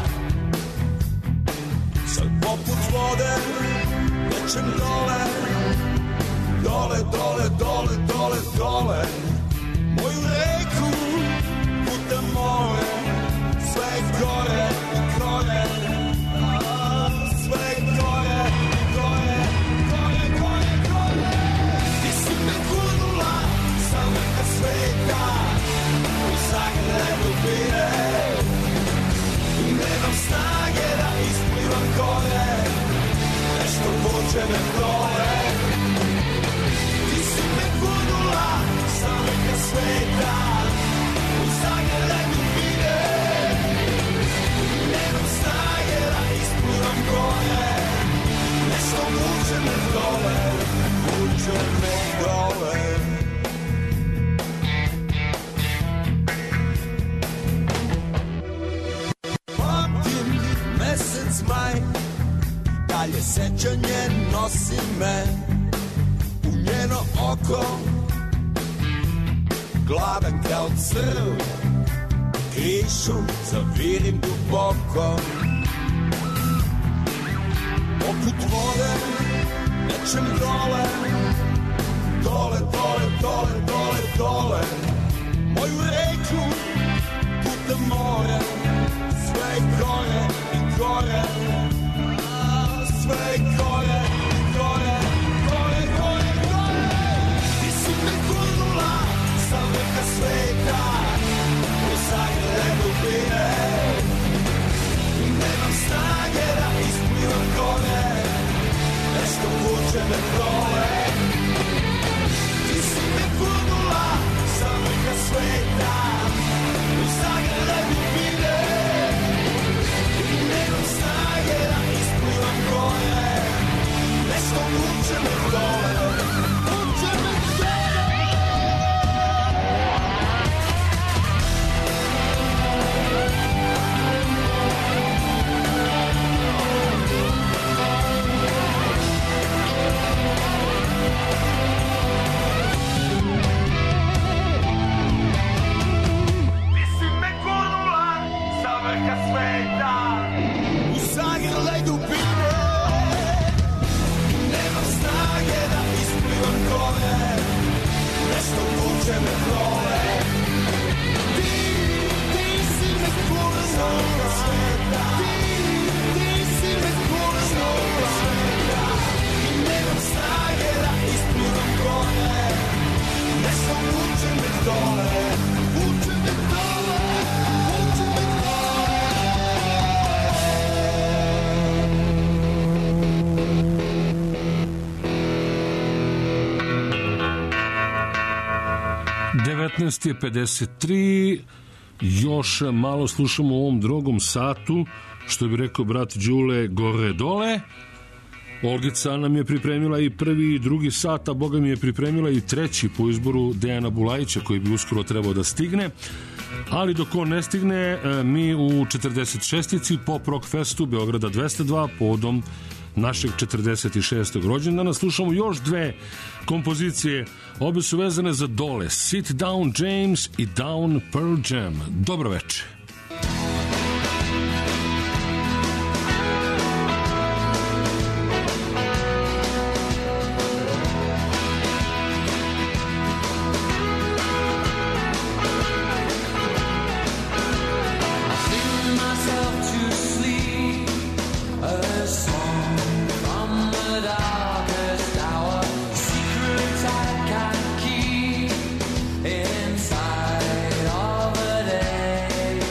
Sad poput vode lećem dole, dole, dole, dole, dole, dole, moju reku putem more, sve gore i gore, sve gore i gore, gore, gore, gore. Ti si me gurnula sa vrha sveta, u zagrade dubine, nemam snage da isplivam gore, nešto vuče me dole. Ti si me gurnula sa vrha sveta, u zagrade dubine, nemam snage da isplivam gore, nešto vuče me dole, vuče me dole. Mesec maj, dalje sećanje nosi me u njeno oko, gladan kao crv, krišu zavirim duboko. Poput vode nećem dole, dole, dole, dole, dole, dole, moju reku putem more, sve gore i gore, sve gore i gore, gore, gore, gore. Ti si me gurnula sa vrha sveta, u zagrade dubine, nemam snage da isplivam gore, nešto vuče me dole. Ti si me gurnula sa vrha sveta, u zagrade dubine, nemam snage da isplivam gore, nešto vuče me dole, vuče me dole. 19:53, još malo slušamo u ovom drugom satu, što bi rekao brat Đule, gore dole. Olgica nam je pripremila i prvi i drugi sat, a Boga mi je pripremila i treći po izboru Dejana Bulajića, koji bi uskoro trebao da stigne. Ali dok on ne stigne, mi u 46-ici Pop Rock Festu Beograda 202 povodom našeg 46. rođendana slušamo još dve kompozicije, obe su vezane za dole, Sit Down James i Down Pearl Jam. Dobro večer. Inside of a day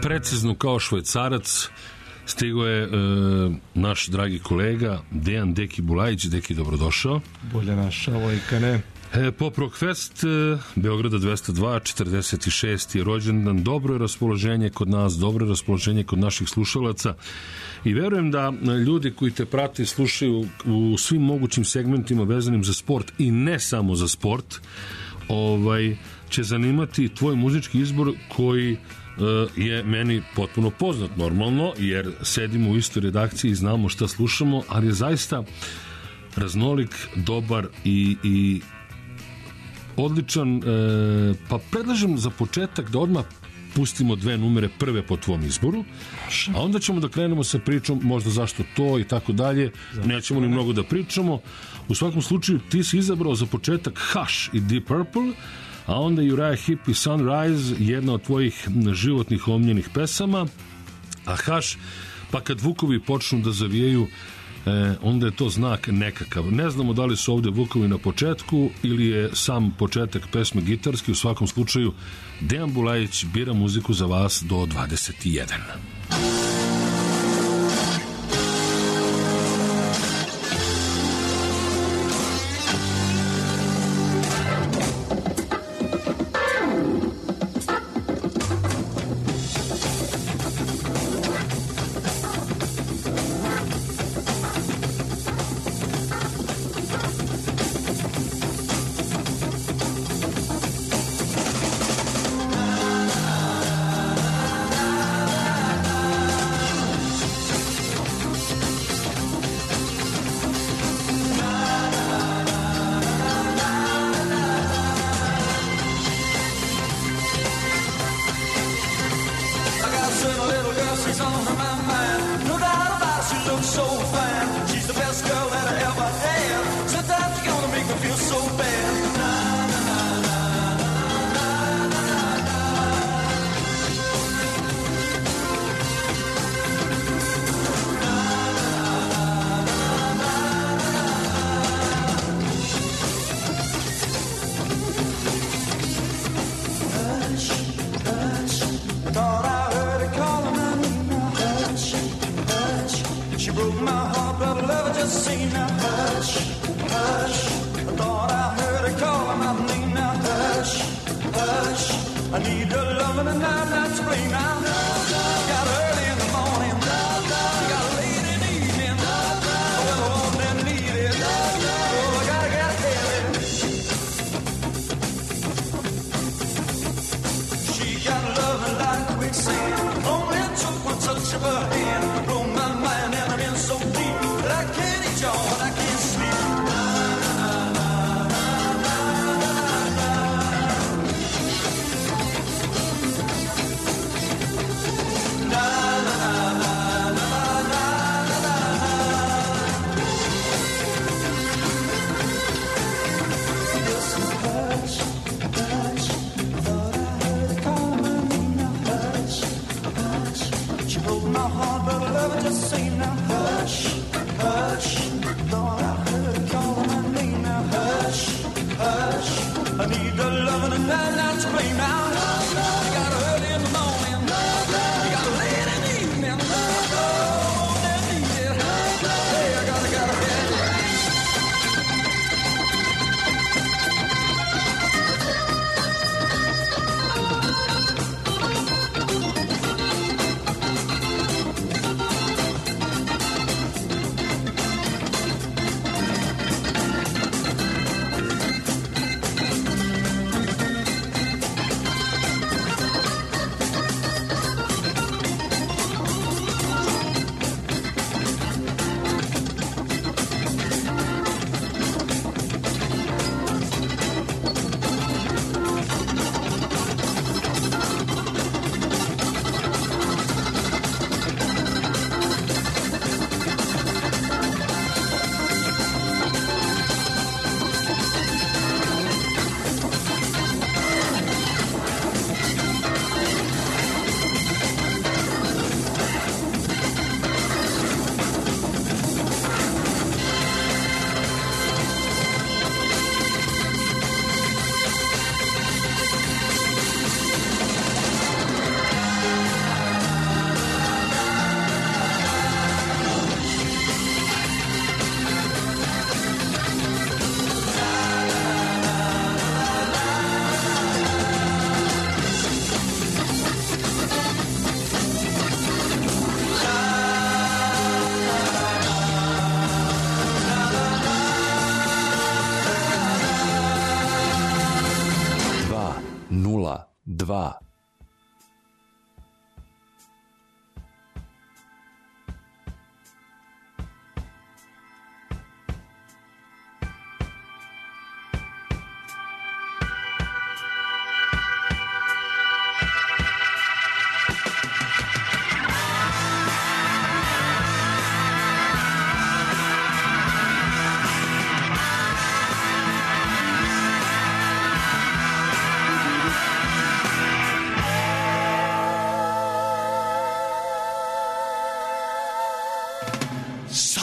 precizno kao švajcarac stigao je naš dragi kolega Dejan Deki Bulajić. Deki, dobrodošao. Bolje našao, Vojka, ne. Pop Rock Fest Beograda 202, 46. je rođendan. Dobro je raspoloženje kod nas, dobro je raspoloženje kod naših slušalaca i verujem da ljudi koji te prate i slušaju u svim mogućim segmentima vezanim za sport i ne samo za sport, će zanimati tvoj muzički izbor koji je meni potpuno poznat normalno, jer sedimo u istoj redakciji i znamo šta slušamo, ali je zaista raznolik, dobar i odličan. Pa predlažem za početak da odmah pustimo dve numere prve po tvom izboru, a onda ćemo da krenemo sa pričom možda zašto to i tako dalje. Nećemo ni mnogo da pričamo. U svakom slučaju ti si izabrao za početak Hush i Deep Purple, a onda Uriah Heep i Sunrise, jedna od tvojih životnih omiljenih pesama. A Hush, pa kad vukovi počnu da zavijaju, onda je to znak nekakav. Ne znamo da li su ovde vukovi na početku ili je sam početak pesme gitarski. U svakom slučaju, Dejan Bulajić bira muziku za vas do 21.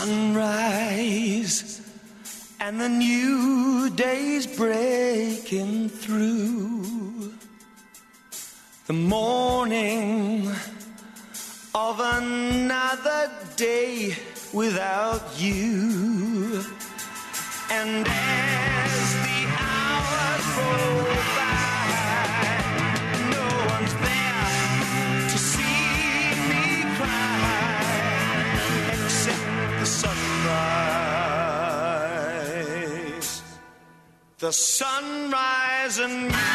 sunrise and the new day's breaking through. The morning of another day without you. And as the hours roll by, no one's there to see me cry, except the sunrise. The sunrise and you.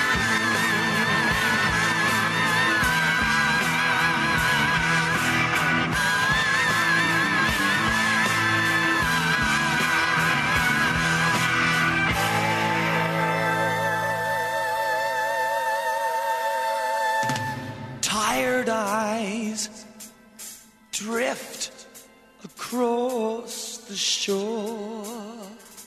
Tired eyes drift across the shore,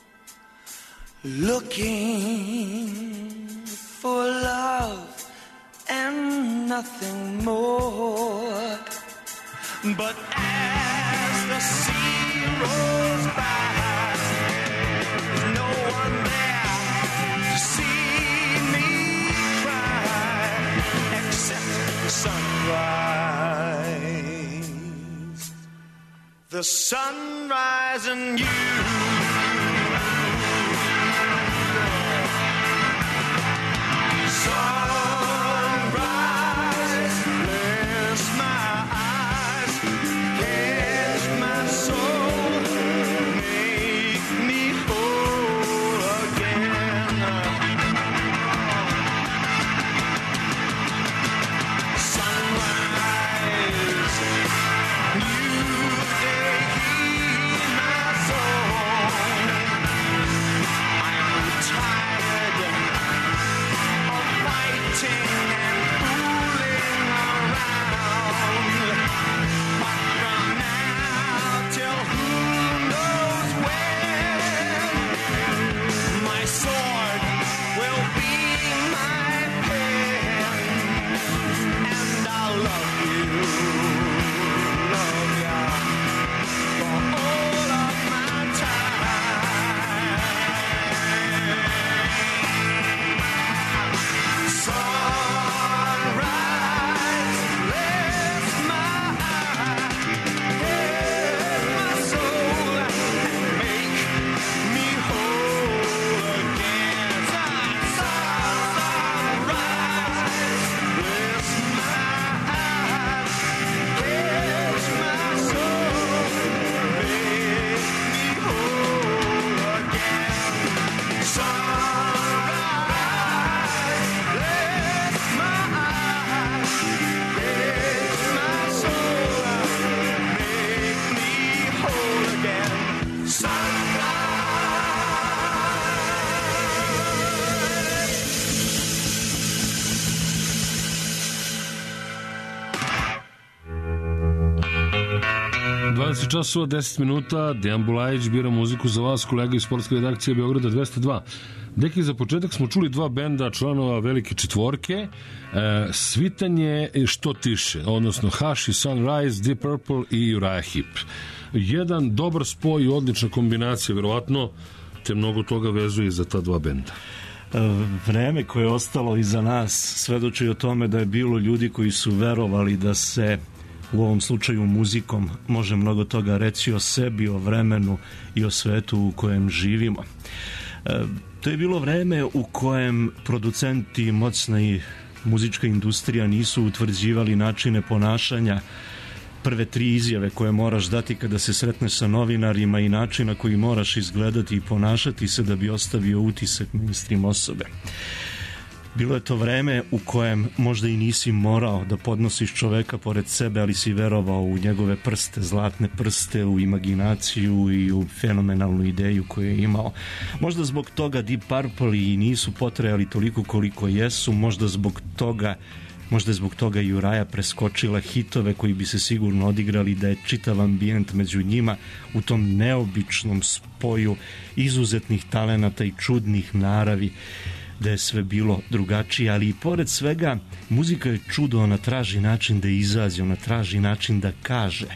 looking for love and nothing more. But as the sea rolls by, there's no one there to see me cry, except the sunrise. The sunrise and you. Sunrise, bless my eyes, catch my soul, make me whole again. Sunrise, new day, heal my soul. I'm tired of fighting and fooling around, but from now till who knows when, my sword will be my pen, and I'll love you, love ya, for all of my time. Sunrise, bless my eyes, catch my soul, and make me whole again. Sunrise, bless my eyes, catch my soul, make me whole again. Sunrise, bless my eyes, catch my soul, make me whole again. Sunrise. 20 časova, 10 minuta, Dejan Bulajić bira muziku za vas, kolega iz sportske redakcije Beograda 202. Deki, za početak smo čuli dva benda članova Velike četvorke, Svitanje što tiše, odnosno Hush i Sunrise, Deep Purple i Uriah Heep. Jedan dobar spoj i odlična kombinacija, verovatno te mnogo toga vezuje za ta dva benda. Vreme koje je ostalo iza nas svedoči o tome da je bilo ljudi koji su verovali da se u ovom slučaju muzikom može mnogo toga reći o sebi, o vremenu i o svetu u kojem živimo. To je bilo vreme u kojem producenti, moćna i muzička industrija nisu utvrđivali načine ponašanja, prve 3 izjave koje moraš dati kada se sretneš sa novinarima i načina koji moraš izgledati i ponašati se da bi ostavio utisak mainstream osobe. Bilo je to vreme u kojem možda i nisi morao da podnosiš čoveka pored sebe, ali si verovao u njegove prste, zlatne prste, u imaginaciju i u fenomenalnu ideju koju je imao. Možda zbog toga Deep Purple i nisu potrajali toliko koliko jesu, možda zbog toga i Uriah preskočila hitove koji bi se sigurno odigrali da je čitav ambijent među njima u tom neobičnom spoju izuzetnih talenata i čudnih naravi, da je sve bilo drugačije, ali i pored svega muzika je čudo, ona traži način da izađe, ona traži način da kaže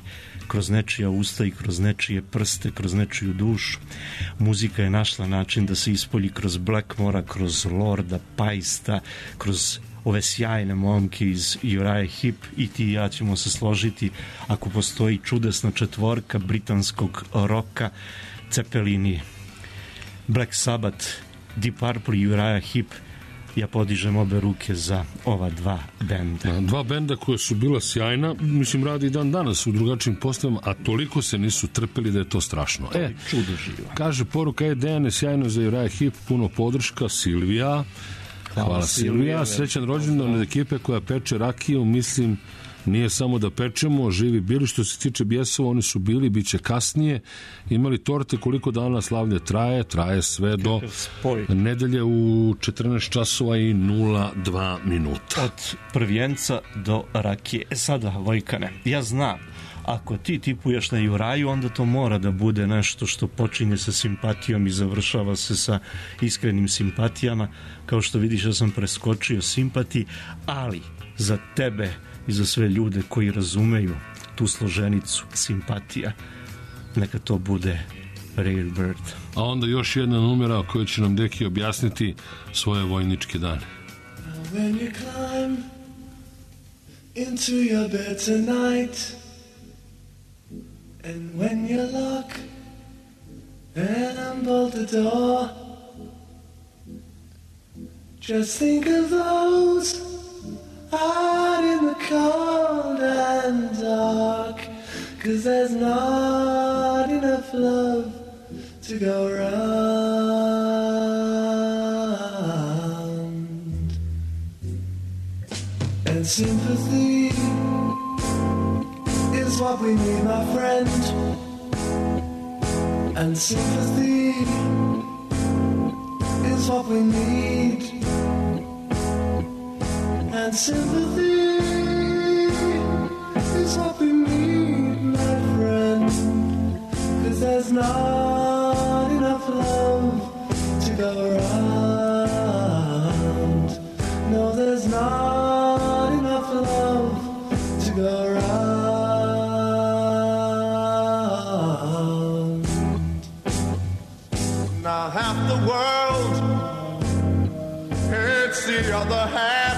kroz nečija usta i kroz nečije prste, kroz nečiju dušu. Muzika je našla način da se ispolji kroz Blackmora, kroz Lorda, Paista, kroz ove sjajne momke iz Uriah Heep. I ti i ja ćemo se složiti, ako postoji čudesna četvorka britanskog roka, Cepelini, Black Sabbath, Deep Purple i Uriah Heep, ja podižem obe ruke za ova dva benda. Dva benda koje su bila sjajna, mislim, radi i dan danas u drugačijim postavama, a toliko se nisu trpeli da je to strašno. Čudo živo. Kaže, poruka Dejan je sjajno za Uriah Heep, puno podrška, Silvija. Hvala Silvija. Srećan rođendan od ekipe koja peče rakiju, mislim, nije samo da pečemo, živi bili. Što se tiče Bijesova, oni su bili, bit će kasnije. Imali torte, koliko dana slavlje traje sve do nedelje u 14 časova i 02 minuta. Od prvijenca do rakije. Sada, Vojkane, ja znam, ako ti tipuješ na Juraju, onda to mora da bude nešto što počinje sa simpatijom i završava se sa iskrenim simpatijama. Kao što vidiš, ja sam preskočio simpatiji, ali za tebe i za sve ljude koji razumeju tu složenicu simpatija, neka to bude Rare Bird. A onda još jedna numera koju će nam Deki objasniti svoje vojničke dane. When you climb into your bed tonight, and when you lock and bolt the door, just think of those out in the cold and dark, 'cause there's not enough love to go round. And sympathy is what we need, my friend. And sympathy is what we need. And sympathy is what we need, my friend. 'Cause there's not enough love to go around. No, there's not enough love to go around. Now half the world hates the other half,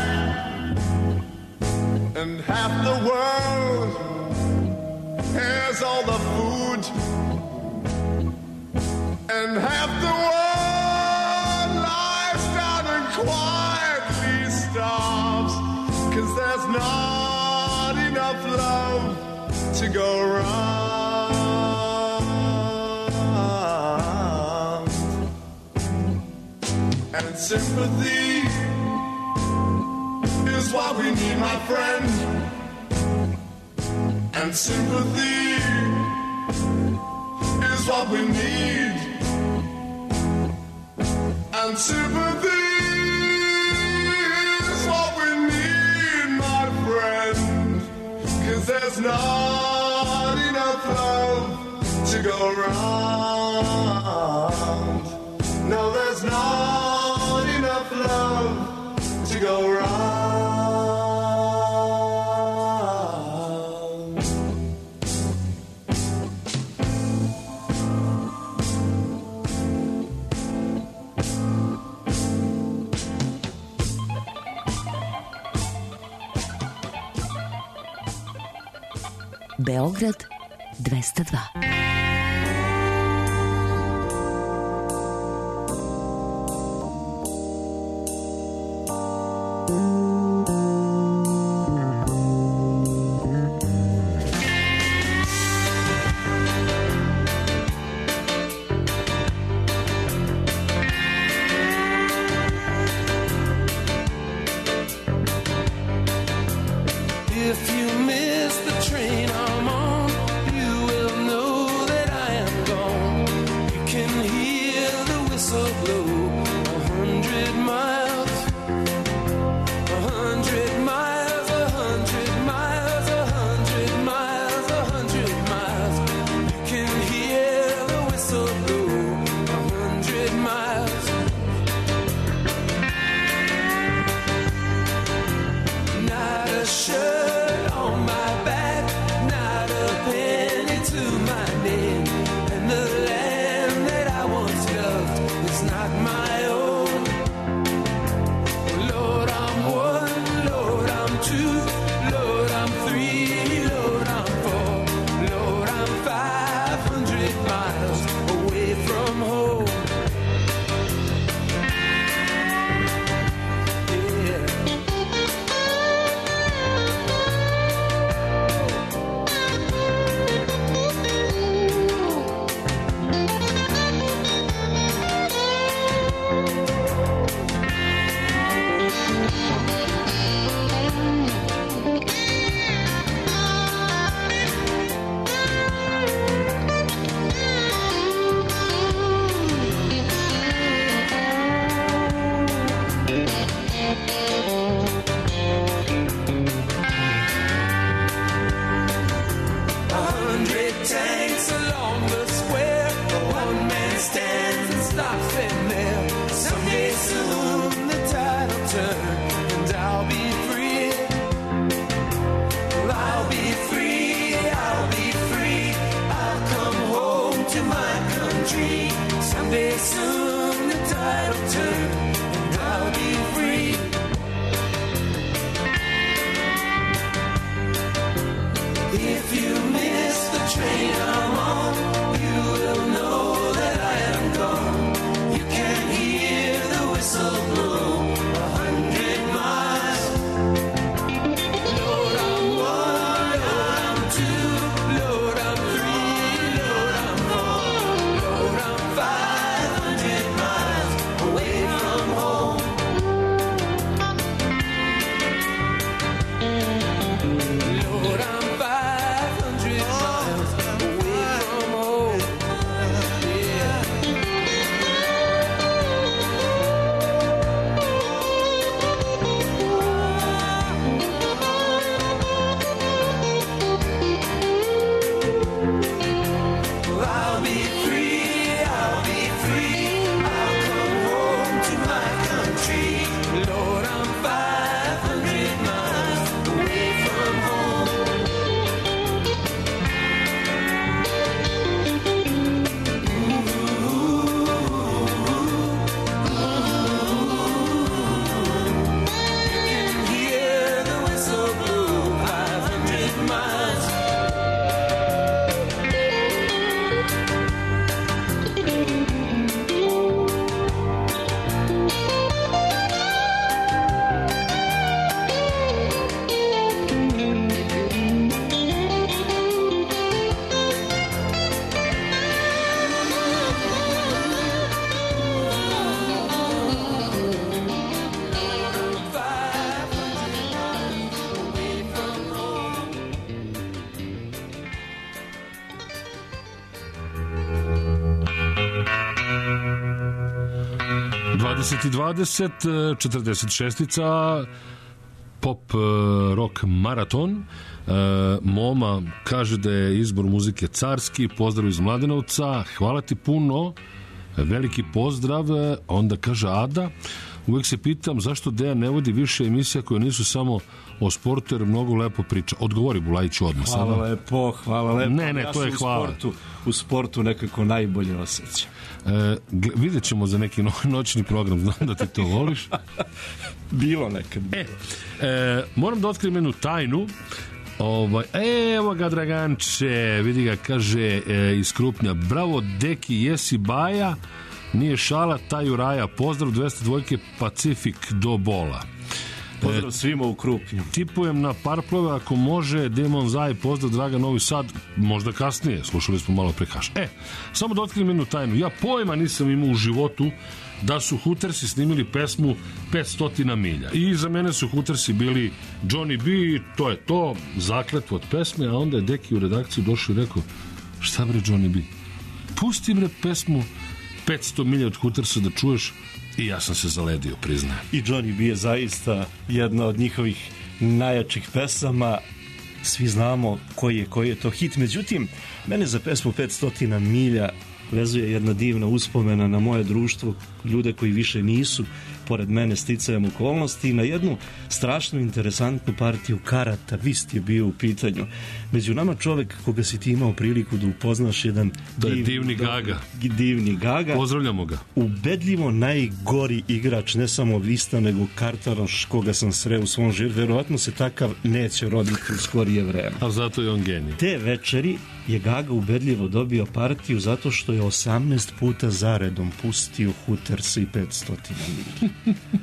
and half the world has all the food, and half the world lies down and quietly starves, 'cause there's not enough love to go round. And sympathy is what we need, my friend. And sympathy is what we need. And sympathy is what we need, my friend. 'Cause there's not enough love to go round. No, there's not enough love to go round. Beograd 202. If you miss the train I'm on, you will know that I am gone. You can hear the whistle blow 100 miles, 100 miles, 100 miles, 100 miles, 100 miles. You can hear the whistle blow 100 miles. Not a shirt on my back, not Someday soon the tide will turn and I'll be free. If you miss the train I'm on, you will know that I am gone. You can hear the whistle blow 100 miles. Lord, I'm one, Lord, I'm two, Lord, I'm three, Lord, I'm four, Lord, I'm 500 miles away from home. Lord, I'm 500 miles away from home. Yeah. I'll be free, I'll be free. I'll come home to my country. Lord, I'm 500 miles away from home. You can hear the whistle blow 500 miles. I 20, 46-ica pop rock maraton. Moma kaže da je izbor muzike carski. Pozdrav iz Mladenovca, hvala ti puno, veliki pozdrav. Onda kaže Ada, uvek se pitam zašto Dejan ne vodi više emisija koje nisu samo o sportu, jer mnogo lepo priča. Odgovori Bulajić odmah. Hvala lepo, hvala lepo. Ne, to je hvala. U sportu nekako najbolje osjećam. Vidjet ćemo za neki noćni program, znam da ti to voliš. Bilo nekad. Moram da otkrijem jednu tajnu. Evo ga Draganče, vidi ga, kaže iz Krupnja. Bravo deki, jesi baja, nije šala, taj Uraja. Pozdrav 202 Pacifik do bola. Pozdrav svima u Krupnju. Tipujem na parplove, ako može, Demon Zaj, pozdrav Draga Novi Sad, možda kasnije, slušali smo malo pre kaš. Samo da otkrijem jednu tajnu. Ja pojma nisam imao u životu da su Hootersi snimili pesmu 500 milja. I za mene su Hootersi bili Johnny B, to je to, zakletvo od pesme, a onda je Deki u redakciju došao i rekao, šta bre Johnny B? Pusti bre pesmu 500 milja od Hootersa da čuješ. I ja sam se zaledio, priznajem. I Johnny B je zaista jedna od njihovih najjačih pesama. Svi znamo koji je to hit. Međutim, mene za pesmu 500 milja vezuje jedna divna uspomena na moje društvo, ljude koji više nisu pored mene sticajem okolnosti, i na jednu strašno interesantnu partiju karata. Vist je bio u pitanju. Među nama čovek koga si ti imao priliku da upoznaš, jedan divni Gaga. Divni Gaga. Pozdravljamo ga. Ubedljivo najgori igrač, ne samo Vista, nego kartaroš koga sam sreo u svom životu. Verovatno se takav neće roditi u skorije vreme. A zato je on genij. Te večeri je Gaga ubedljivo dobio partiju zato što je 18 puta zaredom pustio Hooters i 500 milja.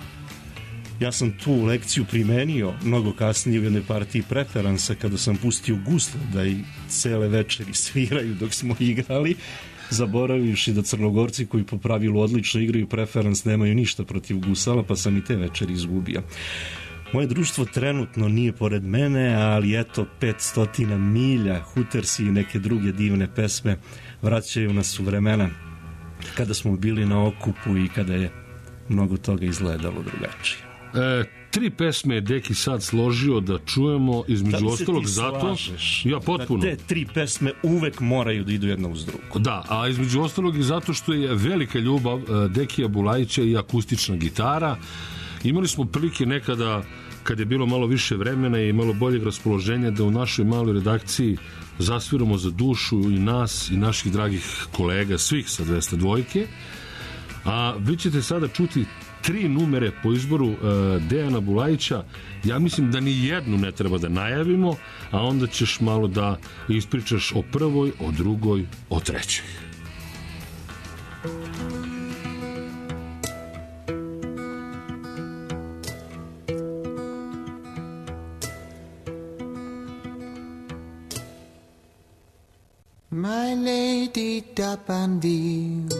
Ja sam tu lekciju primenio mnogo kasnije u jednoj partiji Preferansa, kada sam pustio gusle da i cele večeri sviraju dok smo igrali, zaboravivši da Crnogorci koji po pravilu odlično igraju Preferans nemaju ništa protiv gusala, pa sam i te večeri izgubio. Moje društvo trenutno nije pored mene, ali eto 500 milja, Hootersi i neke druge divne pesme vraćaju nas u vremena kada smo bili na okupu i kada je mnogo toga izgledalo drugačije. 3 pesme je Deki sad složio da čujemo, između ostalog zato... Ja potpuno. Da te 3 pesme uvek moraju da idu jedna uz drugu. Da, a između ostalog i zato što je velika ljubav Dekija Bulajića i akustična gitara. Imali smo prilike nekada kad je bilo malo više vremena i malo boljeg raspoloženja, da u našoj maloj redakciji zasviramo za dušu i nas i naših dragih kolega, svih sa 202. A vi ćete sada čuti 3 numere po izboru Dejana Bulajića. Ja mislim da ni jednu ne treba da najavimo, a onda ćeš malo da ispričaš o prvoj, o drugoj, o trećoj. My lady Dapanville,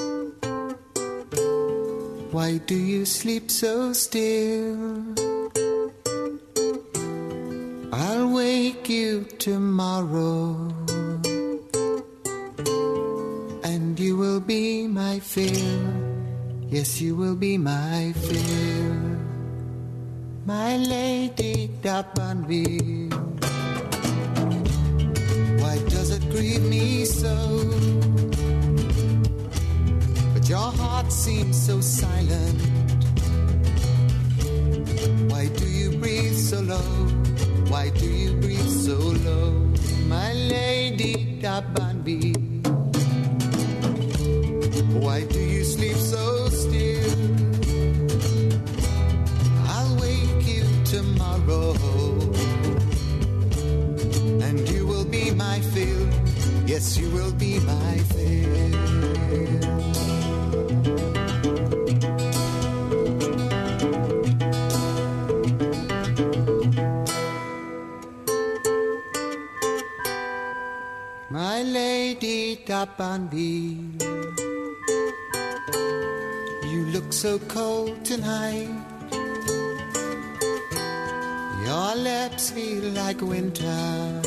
why do you sleep so still? I'll wake you tomorrow, and you will be my fill. Yes, you will be my fill. My lady Dapanville, why does it grieve me so? But your heart seems so silent. Why do you breathe so low? Why do you breathe so low? My lady Dabanbi, why do you sleep so still? I'll wake you tomorrow, and you will be my fill. Yes, you will be my fill. My lady Dabanbi, you look so cold tonight. Your lips feel like winter.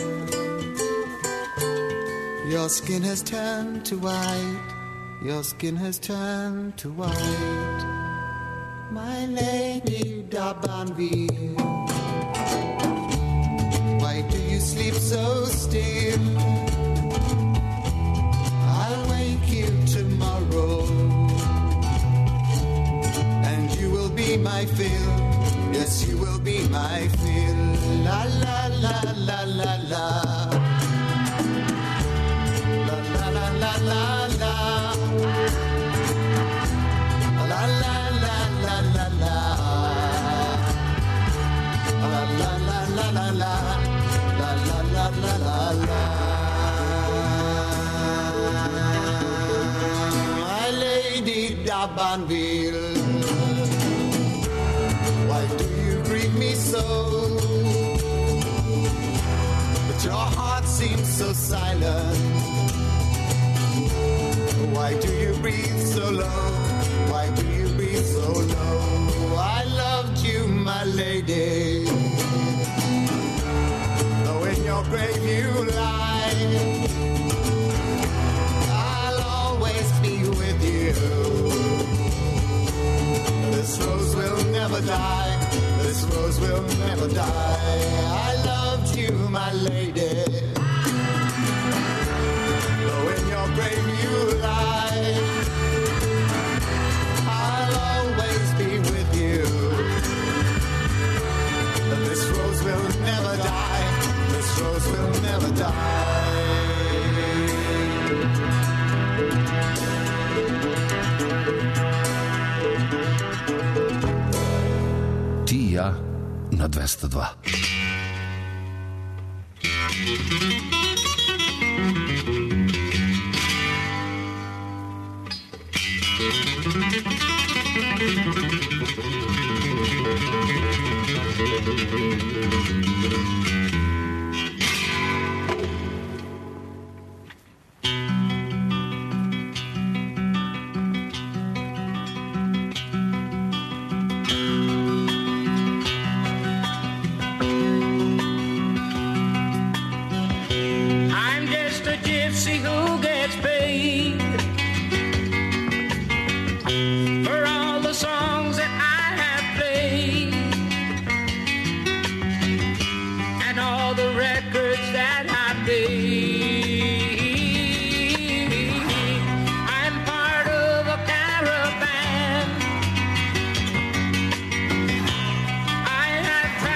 Your skin has turned to white. Your skin has turned to white. My lady Dabanbi, why do you sleep so still? I'll wake you tomorrow, and you will be my fill. Yes, you will be my fill. La la la la la la. La la la la la la. La la la la la la. La la la la la la. La la la la la la. My lady Dabanville, why do you grieve me so? But your heart seems so silent. Why do you breathe so low? Why do you breathe so low? I loved you, my lady, though in your grave you lie. I'll always be with you. This rose will never die. This rose will never die. I loved you, my lady, though in your grave you lie. I'll always be with you. This rose will never die. This rose will never die. Ti i ja na 202. I'm just a gypsy who gets paid for all the songs that I have played and all the records that I made. I'm part of a caravan. I have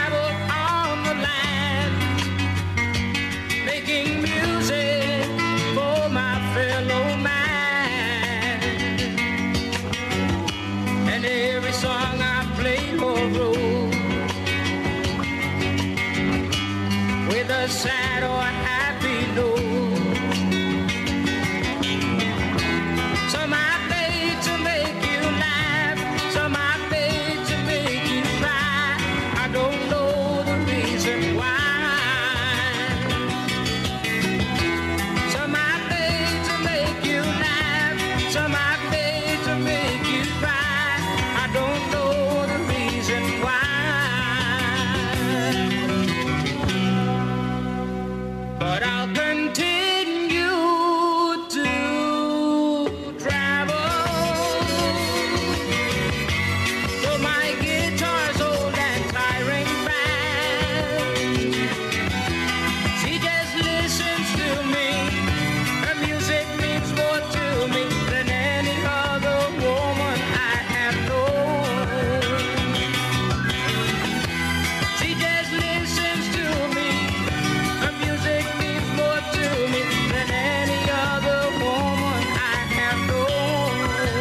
a sad or happy note. Some I played to make you laugh, some I played to make you cry. I don't know the reason why. Some I played to make you laugh, some I played to make you cry. I don't know the reason why. But I'll continue to travel. Though my guitar's old and tiring fast, she just listens to me. Her music means more to me than any other woman I have known. She just listens to me. Her music means more to me than any other woman I have known.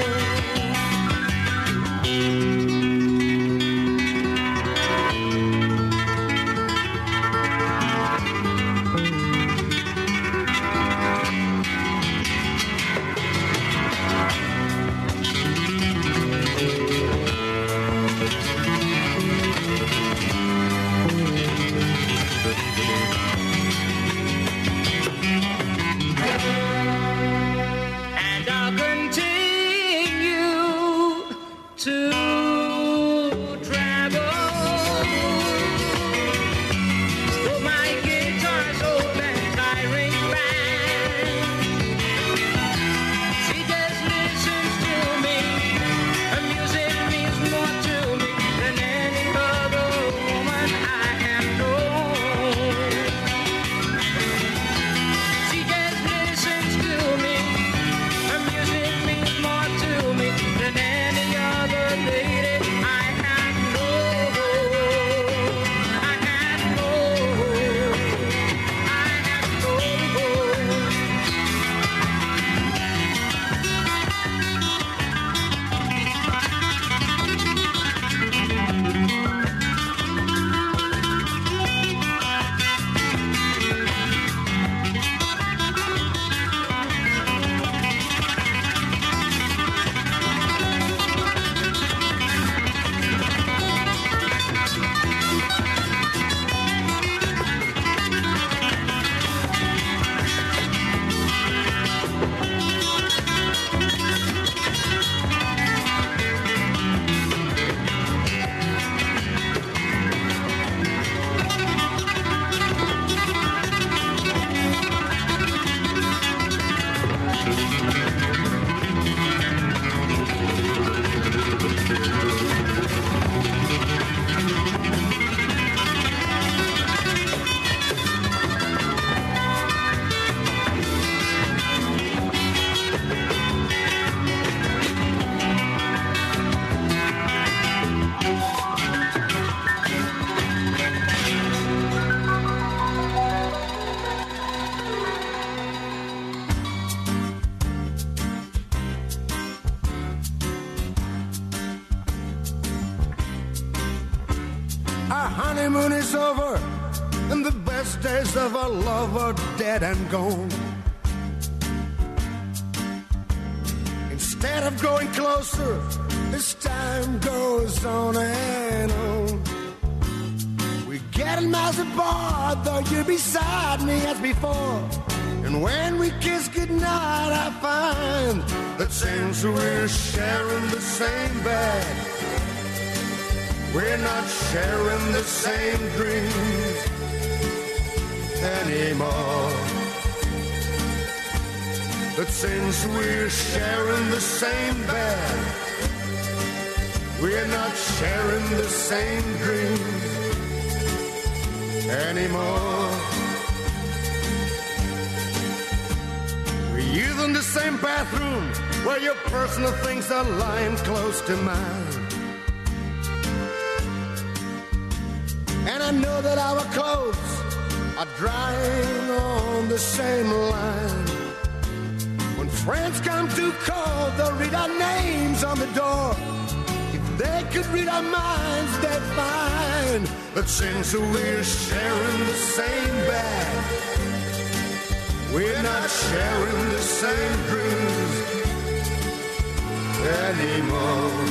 And I'll continue to travel. Though my guitar's old and tiring fast, she just listens to me. Her music means more to me than any other woman I have known. She just listens to me. Her music means more to me than any other lady I have known. I have known. I have known. Our honeymoon is over, and the best days of our love are dead and gone. Instead of growing closer, as time goes on and on, we're getting miles apart, though you're beside me as before. And when we kiss goodnight, I find that since we're sharing the same bed, we're not sharing the same dreams anymore. But since we're sharing the same bed, we're not sharing the same dreams anymore. We're using the same bathroom where your personal things are lying close to mine. And I know that our clothes are drying on the same line. When friends come to call, they'll read our names on the door. If they could read our minds, they'd find that since we're sharing the same bed, sharing the same dreams anymore.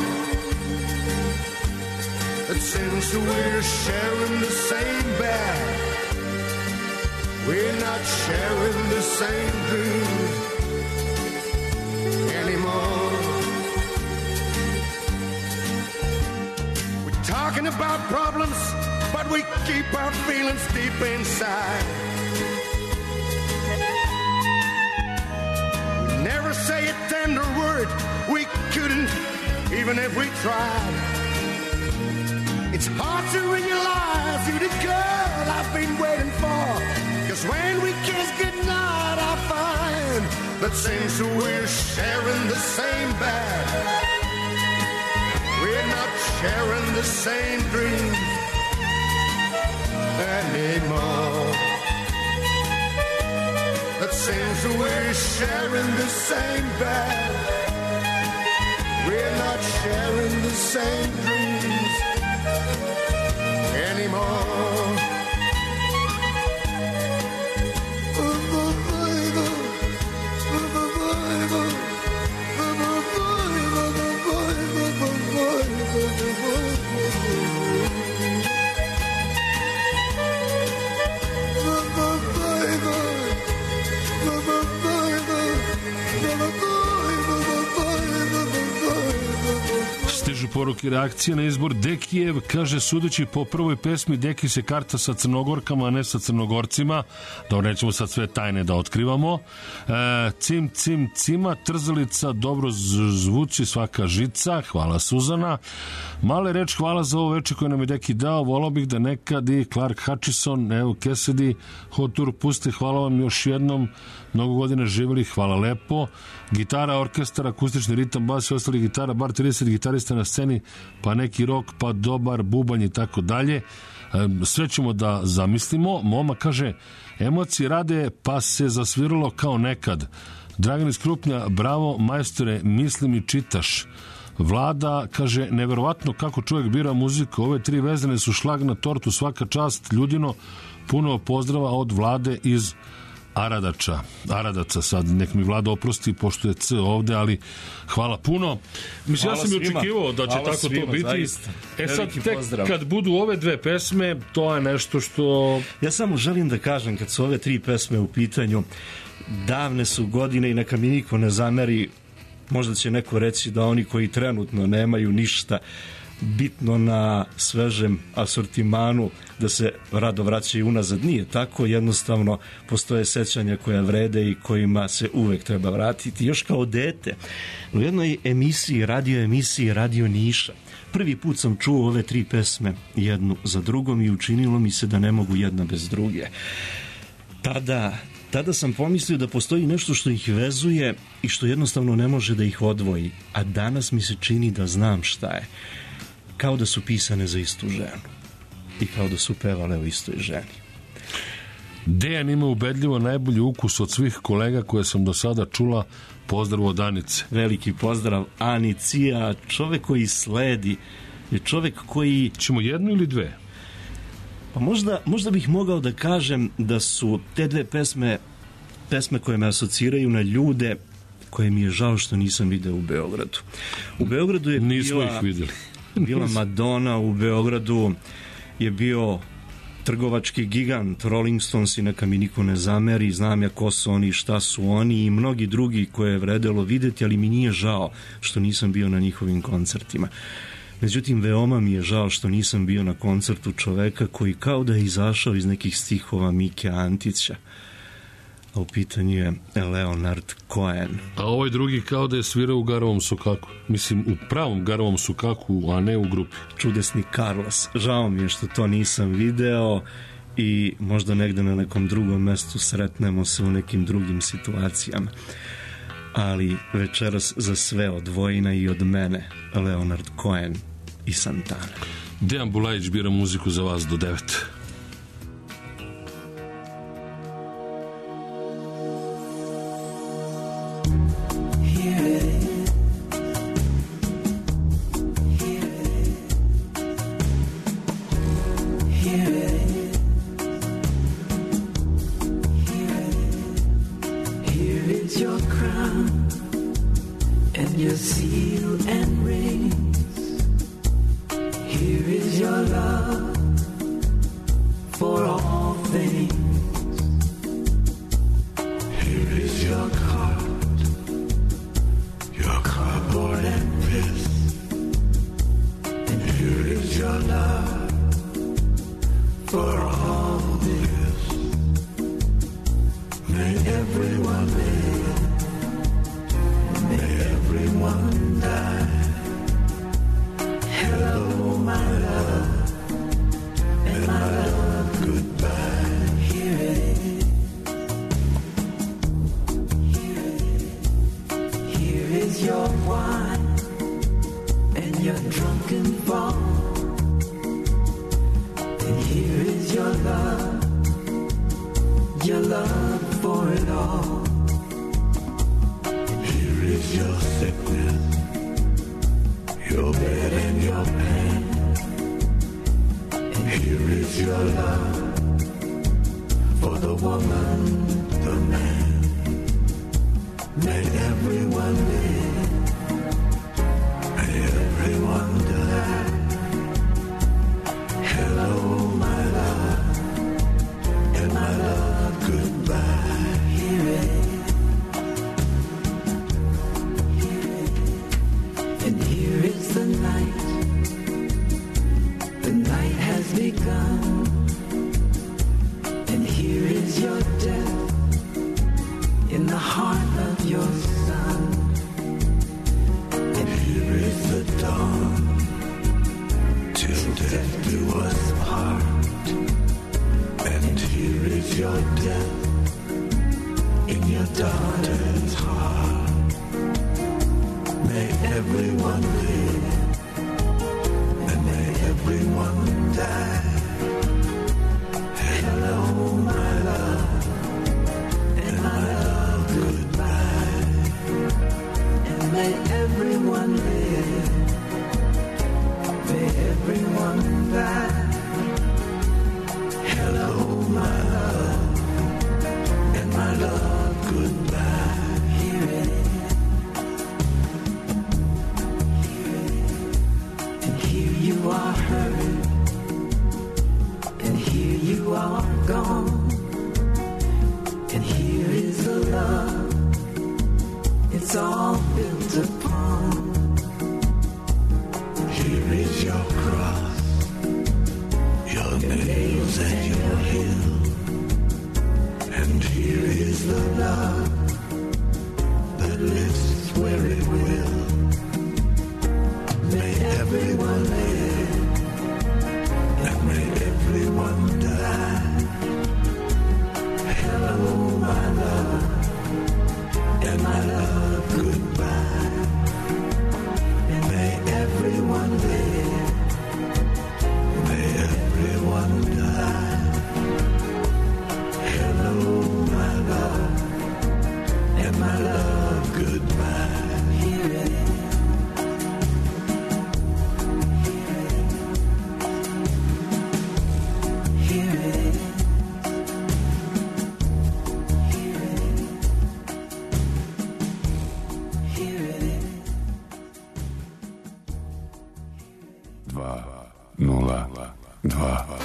It seems we're sharing the same bed. We're not sharing the same dreams anymore. We're talking about problems, but we keep our feelings deep inside. We never say a tender word, we couldn't, even if we tried. It's hard to realize you're the girl I've been waiting for. 'Cause when we kiss goodnight, I find that since we're sharing the same bed, we're not sharing the same dreams anymore. That since we're sharing the same bed, we're not sharing the same dreams anymore. Stižu poruke i reakcije na izbor Dekijev. Kaže, sudeći po prvoj pesmi, Deki se karta sa Crnogorkama, a ne sa Crnogorcima. Dobro, nećemo sad sve tajne da otkrivamo. Cim, cim, cima, trzalica, dobro zvuči svaka žica. Hvala, Suzana. Male reč, hvala za ovo veče koje nam je Deki dao. Volao bih da nekad i Clark Hutchison, evo Cassidy, Hot Tour puste. Hvala vam još jednom. Mnogo godina živjeli, hvala lepo. Gitara, orkestar, akustični ritam, bas i ostali gitara, bar 30 gitarista na sceni, pa neki rock, pa dobar bubanj i tako dalje. Sve ćemo da zamislimo. Moma kaže, emocije rade, pa se zasviralo kao nekad. Dragan iz Krupnja, bravo majstore, mislim i čitaš. Vlada kaže, neverovatno kako čovjek bira muziku. Ove tri vezane su šlag na tortu, svaka čast, Ljudino, puno pozdrava od Vlade iz Aradaca, sad nek mi Vlada oprosti pošto je C ovde, ali hvala puno. Mislim, ja sam i očekivao da će hvala tako svima, to biti. Zaista. Sad tek pozdrav. Kad budu ove dve pesme, to je nešto što... Ja samo želim da kažem, kad su ove tri pesme u pitanju, davne su godine i neka mi niko ne zameri, možda će neko reći da oni koji trenutno nemaju ništa bitno na svežem asortimanu da se rado vraćaju unazad. Nije tako, jednostavno postoje sećanja koja vrede i kojima se uvek treba vratiti. Još kao dete u jednoj emisiji, radio Niša, prvi put sam čuo ove tri pesme jednu za drugom i učinilo mi se da ne mogu jedna bez druge. Tada sam pomislio da postoji nešto što ih vezuje i što jednostavno ne može da ih odvoji, a danas mi se čini da znam šta je. Kao da su pisane za istu ženu i kao da su pevale o istoj ženi. Dejan ima ubedljivo najbolji ukus od svih kolega koje sam do sada čula. Pozdrav od Anice. Veliki pozdrav Anici, a čovek koji sledi je čovek koji... Ćemo jednu ili dve? Pa možda bih mogao da kažem da su te dve pesme koje me asociraju na ljude koje mi je žao što nisam video u Beogradu. U Beogradu je nismo ih vidjeli. Bila Madonna, u Beogradu je bio trgovački gigant Rolling Stones i neka mi niko ne zameri, znam ja ko su oni, šta su oni i mnogi drugi koje je vredelo videti, ali mi nije žao što nisam bio na njihovim koncertima. Međutim, veoma mi je žao što nisam bio na koncertu čoveka koji kao da je izašao iz nekih stihova Mike Antića, a u pitanju je Leonard Cohen. A ovaj drugi kao da je svirao u Garovom Sokaku. Mislim, u pravom Garovom Sokaku, a ne u grupi. Čudesni Carlos. Žao mi je što to nisam video i možda negde na nekom drugom mestu sretnemo se u nekim drugim situacijama. Ali večeras za sve od Vojina i od mene, Leonard Cohen i Santana. Dejan Bulajić bira muziku za vas do 9. Here your crown and your seal and rings. Here is your love for all things. Here is your card, your cardboard and piss. And here is your love for all this. May everyone live, may everyone die. Hello, my love, and my love, goodbye. Here it is. Here is your wine and your drunken fall. And here is your love for it all. Here is your sickness, your bed and your pain. And here is your love for the woman, the man. May everyone live, may everyone die. Hello, my love, and my love, goodbye. Here it is. And here is the night. The night has begun. And here is your death in the heart of your son. And here is the dawn till death do us part. And here is your death in your daughter's heart. May everyone live, and may everyone die. Hello, my love, and my love, goodbye. And may everyone live, may everyone die. Hello, my love, and my love, goodbye. Here it is. And here you are hurt, and here you are gone. And here is the love, it's all built upon. Here is your cross, your nails and your heel. And here is the love that lives where it will. May everyone live, and may everyone die. Hello, my love, and my love, goodbye. And may everyone live, may everyone die. Hello, my love, and my love, goodbye. Here it is. Here it is. Here it is. Here it is. 202.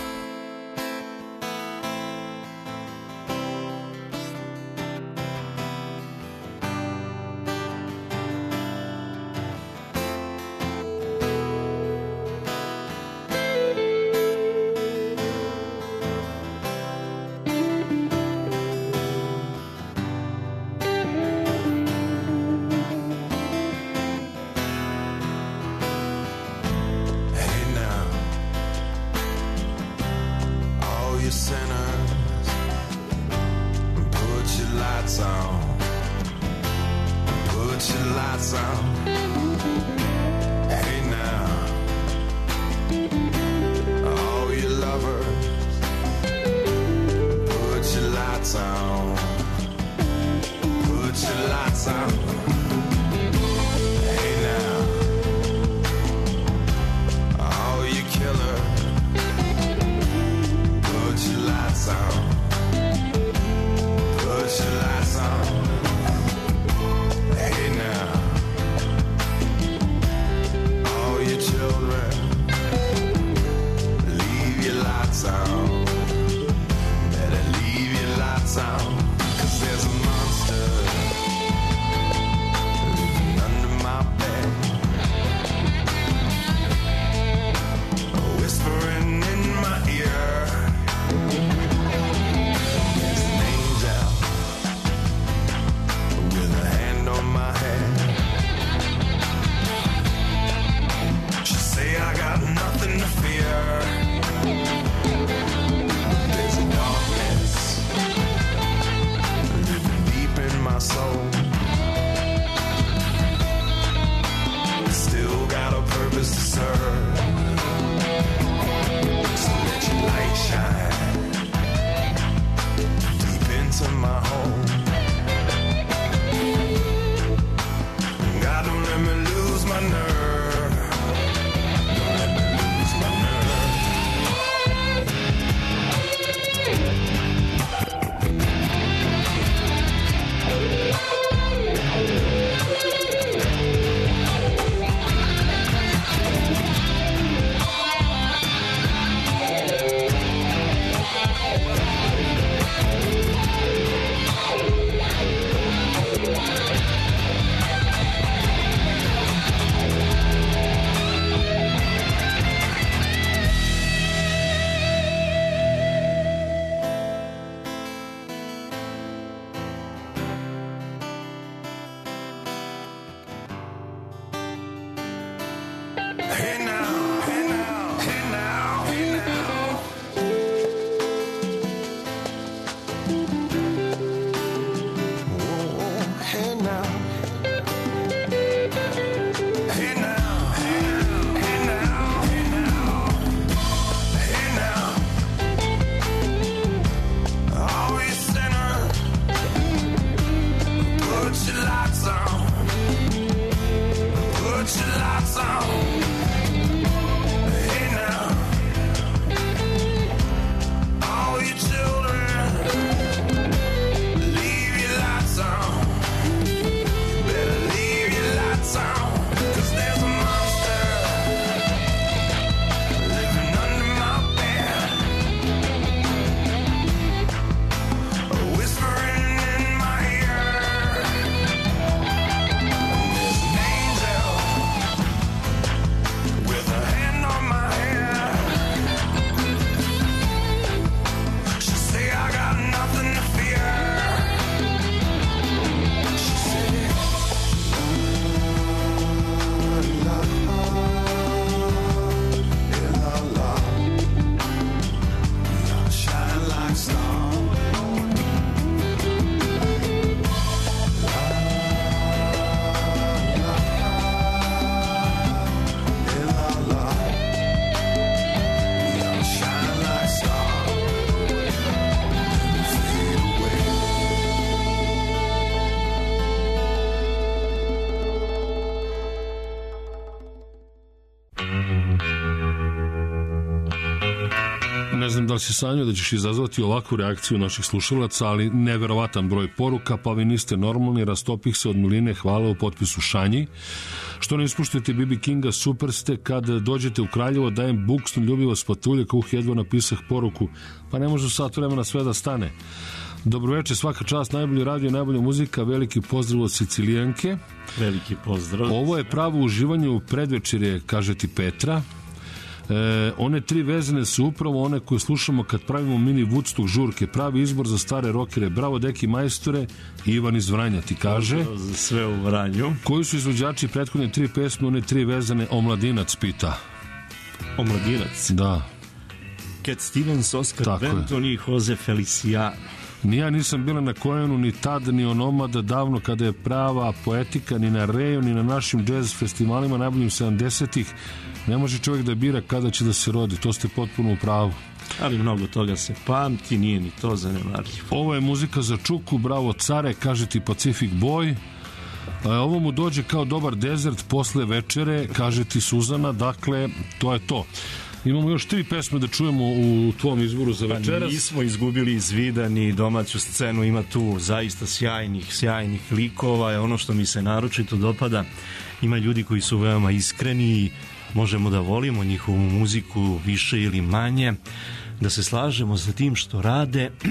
Put your lights on. sound, 'cause there's a monster living under my bed, whispering in my ear. There's an angel with a hand on my head. She say I got nothing to fear. There's a darkness living deep in my soul. Still got a purpose to serve. So let your light shine deep into my home. God, don't let me lose my nerve. Don't let me lose my nerve. Hey now, hey now, hey now, hey now. Oh, hey now. Hey now, hey now, hey now, hey now. Hey now. All you sinners, put your lights on. Put your lights on. Hey now, all you children, leave your lights on. You better leave your lights on, 'cause there's a monster living under my bed, whispering in my ear. There's an angel with a hand on my head. She say I got nothing to fear. She said, la la, la la, y'all shine like stars. Ne znam da li si sanjao da ćeš izazvati ovakvu reakciju naših slušalaca, ali neverovatan broj poruka, pa vi niste normalni, rastopih se od miline, hvala u potpisu Šanji. Što ne ispuštujete B.B. Kinga, super ste, kad dođete u Kraljevo, dajem buksnu ljubivo spatuljak, jedva napisah poruku, pa ne može sat vremena sve da stane. Dobroveče, svaka čast, najbolji radio, najbolja muzika, veliki pozdrav od Sicilijanke. Veliki pozdrav. Ovo je pravo uživanje u predvečerje, kaže ti Petra. One tri vezane su upravo one koje slušamo kad pravimo mini Woodstock žurke, pravi izbor za stare rokere. Bravo deki majstore. Ivan iz Vranja ti kaže. Za sve u Vranju. Koji su izvođači prethodne tri pesme, one tri vezane? Omladinac pita. Omladinac? Da. Cat Stevens, Oscar Benton i Jose Feliciano. Ni ja nisam bila na Kojenu ni tad, ni onomad davno kada je prava poetika, ni na Reju, ni na našim jazz festivalima najboljim 70-ih. Ne može čovjek da bira kada će da se rodi, to ste potpuno u pravu. Ali mnogo toga se pamti, nije ni to zanemarljivo. Ovo je muzika za Čuku, bravo care, kaže ti Pacific Boy. Ovo mu dođe kao dobar dezert posle večere, kaže ti Suzana, dakle, to je to. Imamo još 3 pesme da čujemo u tvom izboru za večeras. Pa nismo izgubili iz vida ni domaću scenu, ima tu zaista sjajnih likova. Ono što mi se naročito dopada, ima ljudi koji su veoma iskreni i možemo da volimo njihovu muziku više ili manje, da se slažemo sa tim što rade,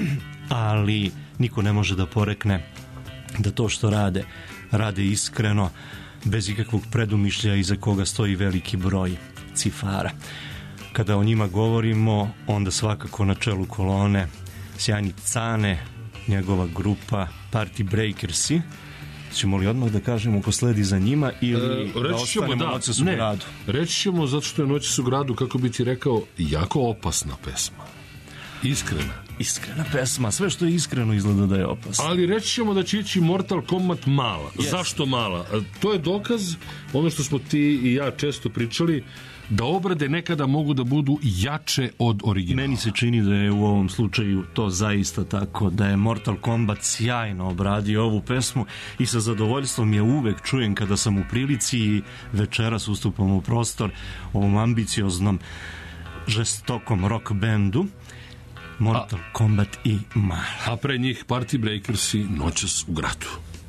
ali niko ne može da porekne da to što rade iskreno, bez ikakvog predumišlja iza koga stoji veliki broj cifara. Kada o njima govorimo, onda svakako na čelu kolone sjajni Cane, njegova grupa Party Breakersi. Ćemo li odmah da kažemo ko sledi za njima ili da ostanemo Noćas u gradu? Reći ćemo zato što je Noćas u gradu, kako bi ti rekao, jako opasna pesma. Iskrena pesma, sve što je iskreno izgleda da je opasno. Ali reći ćemo da će ići Mortal Kombat mala. Yes. Zašto mala? To je dokaz, ono što smo ti i ja često pričali, da obrade nekada mogu da budu jače od originala. Meni se čini da je u ovom slučaju to zaista tako, da je Mortal Kombat sjajno obradio ovu pesmu i sa zadovoljstvom je uvek čujem kada sam u prilici i večeras ustupam u prostor ovom ambicioznom, žestokom rock bendu Mortal Kombat i mala. A pre njih Party Breakersi, Noćas u gradu.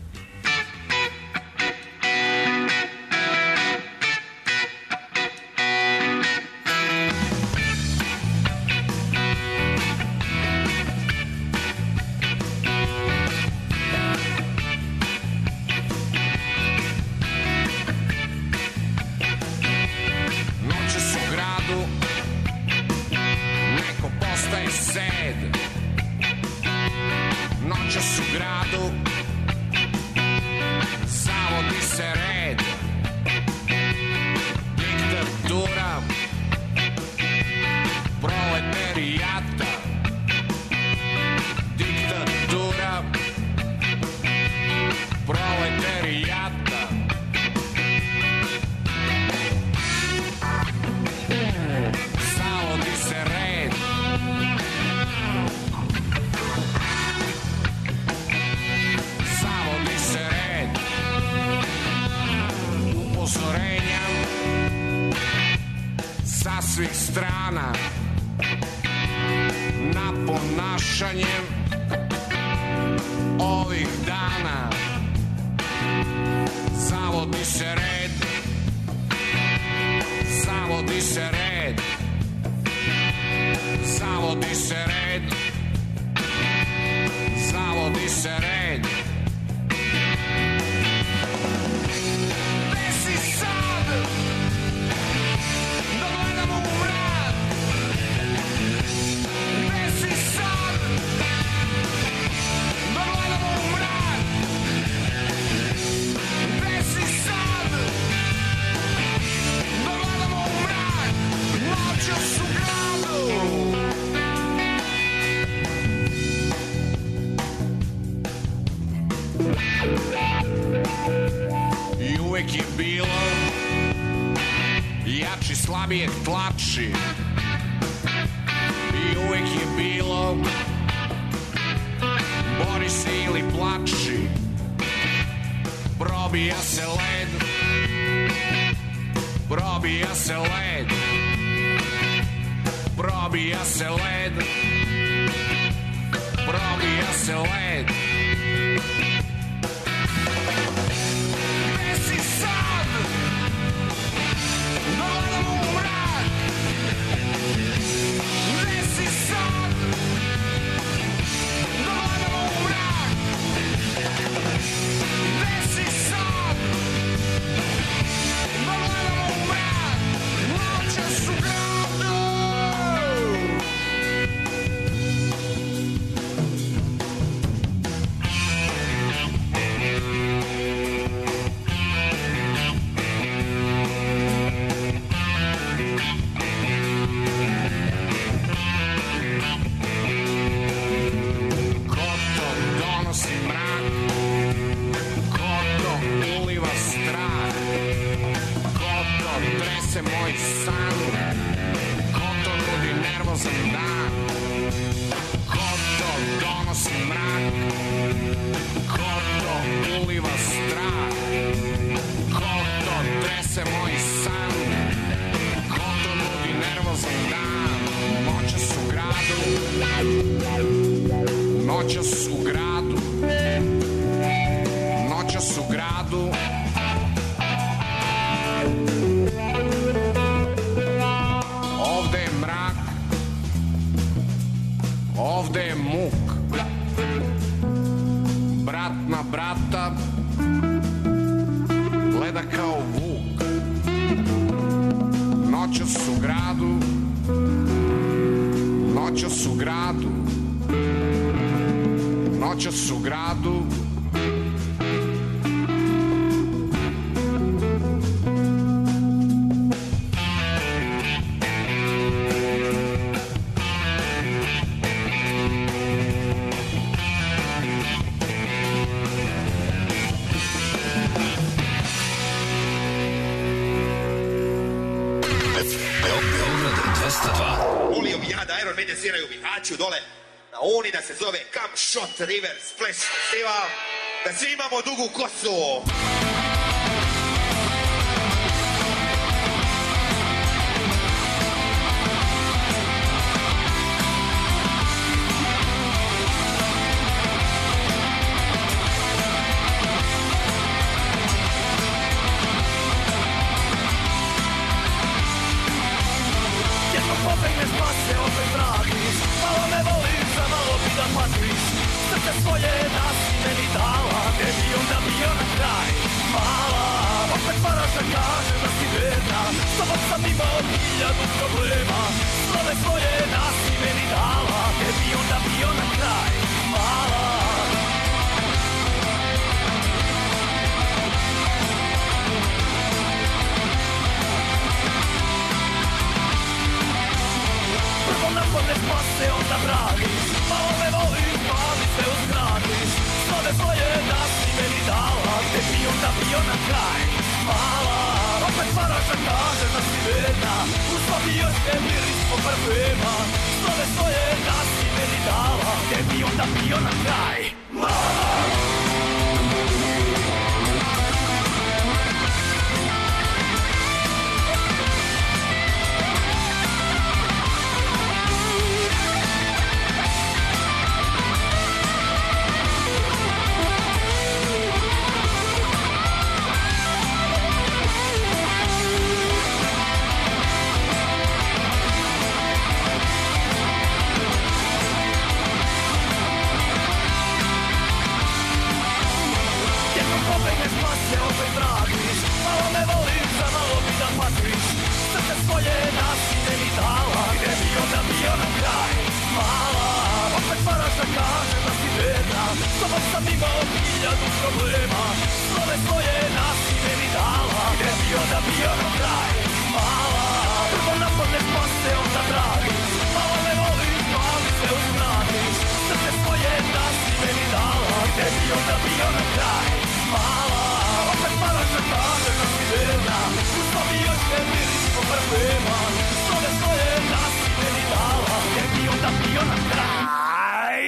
Slabijeg tlači i uvek je bilo bori se ili plači, probija se led, probija se led, probija se led, probija se led. Gde si sad? Dogledamo u mrak. Gde si sad? Dogledamo u mrak. Gde si sad? Dogledamo u mrak. Noćas u gradu. Moj san, ko to nudi nervozan dan, ko to donosi mrak, ko to uliva strah, ko to trese moj san, ko to nudi nervozan dan. Noćas u gradu, noćas u gradu, noćas u gradu. Ovde je mrak, ovde je muk, na brata, gleda kao vuk. Noćas u gradu, noćas u gradu, noćas u gradu. Volio bi ja da Iron Maiden sviraju u Bihaću dole na Uni, da se zove Come Shot River Splash Festival, da svi imamo dugu kosu. Pobegneš pa se opet vratiš, malo me voliš, a malo bi da patriš. Srce svoje da si meni dala, gde bi onda bio na kraj. Mala, opet moraš da kažem da si verna, s tobom sam imao 1000 problema. Slove svoje da si meni dala, gde bi onda bio na kraj. Mala, napadneš pa se onda braniš, malo me voliš pa mi se uzgradiš. Slove svoje da si meni dala, gde bi onda bio na kraj. Mala, opet moraš da kažem da si verna, u sobi još te miris po parfema. Slove svoje da si meni dala, gde bi onda bio na kraj. Mala, se opet vratiš, malo me voliš, a malo bi da patriš. Srce svoje da si meni dala, gde bi onda bio na kraj. Mala, opet moraš da kažem da si verna, s tobom sam imao 1000 problema. Slove svoje da si meni dala, gde bi onda bio na kraj. Mala, prvo napadneš pa se onda braniš, malo me voliš, pa mi se uzgradiš. Srce svoje da si meni dala, gde bi onda bio na kraj. Mala, opet moraš da kažem da si verna, u sobi još te miris po parfema. Slove svoje da si meni dala, gde bi onda bio na kraj.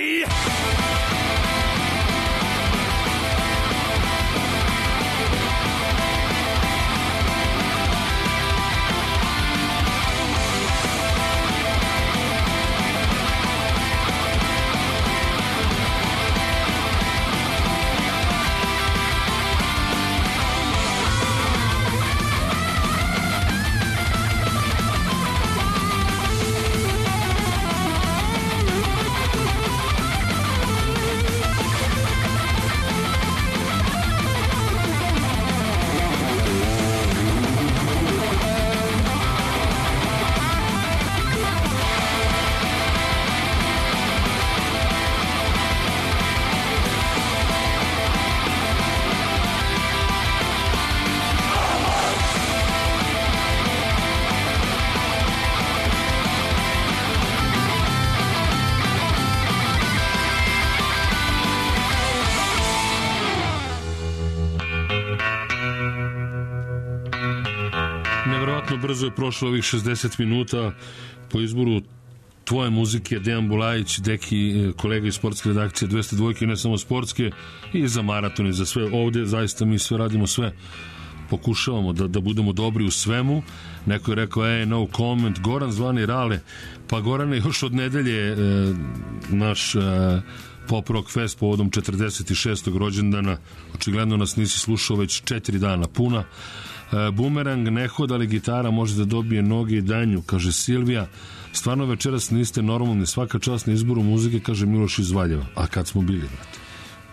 Brzo je prošlo ovih 60 minuta po izboru tvoje muzike. Dejan Bulajić, Deki, kolega iz sportske redakcije 202 i ne samo sportske, i za maraton i za sve. Ovde zaista mi sve radimo, sve pokušavamo da budemo dobri u svemu. Neko je rekao no comment. Goran zvani Rale, pa Gorane, još od nedelje naš Pop Rock Fest povodom 46. rođendana, očigledno nas nisi slušao već 4 dana puna. Bumerang, ne hoda li gitara može da dobije noge i danju, kaže Silvija. Stvarno večeras niste normalni, svaka čast na izboru muzike, kaže Miloš iz Valjeva. A kad smo bili, brate?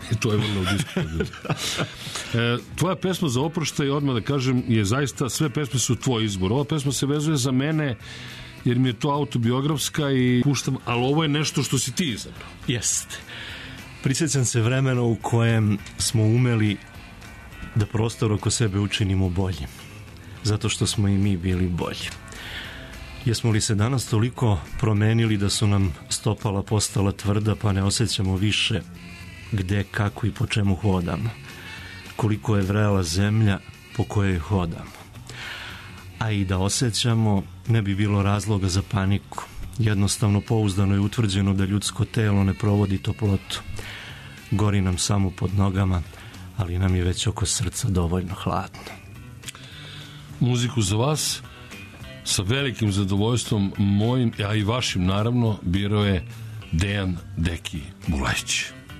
I to je vrlo diskutabilno. Tvoja pesma za oproštaj, odmah da kažem, je zaista, sve pesme su tvoj izbor. Ova pesma se vezuje za mene, jer mi je to autobiografska i puštam, ali ovo je nešto što si ti izabrao. Jeste. Prisjećam se vremena u kojem smo umeli da prostor oko sebe učinimo boljim. Zato što smo i mi bili bolji. Jesmo li se danas toliko promenili da su nam stopala postala tvrda, pa ne osjećamo više gde, kako i po čemu hodamo? Koliko je vrela zemlja po kojoj hodamo? A i da osjećamo, ne bi bilo razloga za paniku. Jednostavno pouzdano je utvrđeno da ljudsko telo ne provodi toplotu. Gori nam samo pod nogama, ali nam je već oko srca dovoljno hladno. Muziku za vas sa velikim zadovoljstvom mojim, a i vašim naravno, birao je Dejan Deki Bulajić.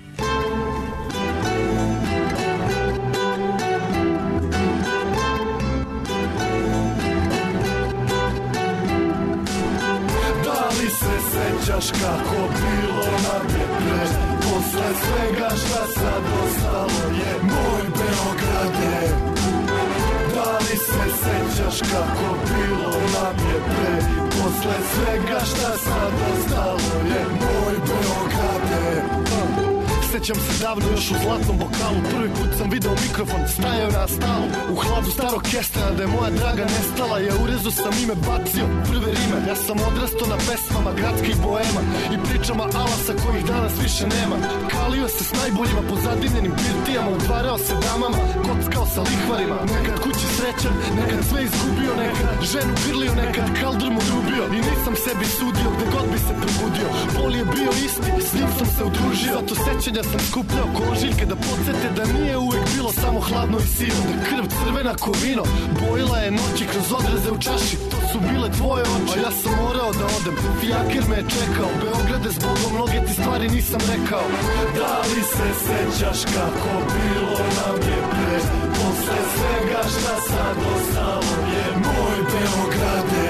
Da li se sećaš kako bilo nam je pre, posle svega šta sad ostalo je moj Beograde? Da li se sećaš kako bilo nam je pre, posle svega šta sad ostalo je moj Beograde? Sećam se davno još u zlatnom bokalu, prvi put sam video mikrofon, stajao na stalu u hladu starog kestena, da je moja draga nestala. Ja u rezu sam ime bacio, prve rime. Ja sam odrastao na pesmama gradskih boema i pričama alasa kojih danas više nema. Kalio se s najboljima po zadimljenim birtijama, udvarao se damama, kockao sa lihvarima. Nekad kući srećan, nekad sve izgubio, nekad ženu grlio, nekad kaldr mu rubio. I nisam sebi sudio gde god bi se probudio, bol je bio isti, s njim sam se udružio. Zato sećanja sam skupljao kožiljke da podsjete da nije uvek bilo samo hladno i sivo, da krv crvena ko vino bojila je noći kroz odraze u čaši. To su bile tvoje oči, a ja sam morao da odem, fijaker me je čekao. Beograde, zbogom mnoge ti stvari nisam rekao. Da li se sećaš kako bilo nam je pre, posle svega šta sad ostalo je moj Beograde?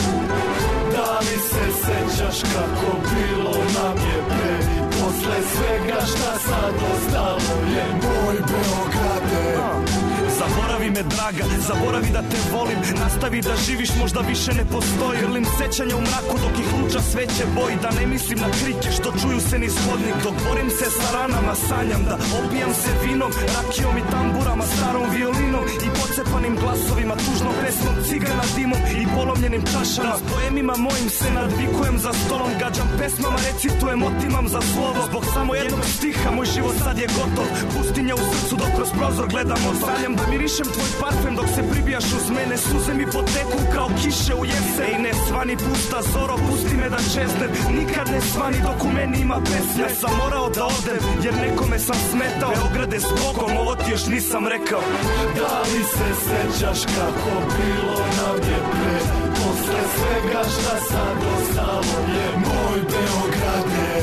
Da li se sećaš kako bilo nam je pre, posle svega šta sad ostalo je moj Beograde? Zaboravi me draga, zaboravi da te volim, nastavi da živiš, možda više ne postoji. Grlim sećanja u mraku dok ih luča sveće boji, da ne mislim na krike što čuju se niz hodnik. Dok borim se sa ranama, sanjam da opijam se vinom, rakijom i tamburama, starom violinom i pocepanim glasovima, tužnom pesmom, cigana dimom i polomljenim čašama. S poemima mojim se nadvikujem za stolom, gađam pesmama, recitujem, otimam za slovo. Zbog samo jednog stiha moj život sad je gotov, pustinja u srcu dok kroz prozor gledam otok. Sanjam da mirišem tvoj parfem dok se pribijaš uz mene, suze mi poteku kao kiše u jesen. Ej, ne svani pusta zoro, pusti me da čeznem, nikad ne svani dok u meni ima pesme. Ja sam morao da odem jer nekome sam smetao. Beograde, s Bogom, ovo ti još nisam rekao. Da li se sećaš kako bilo nam je pre, posle svega šta sad ostalo je moj Beograde?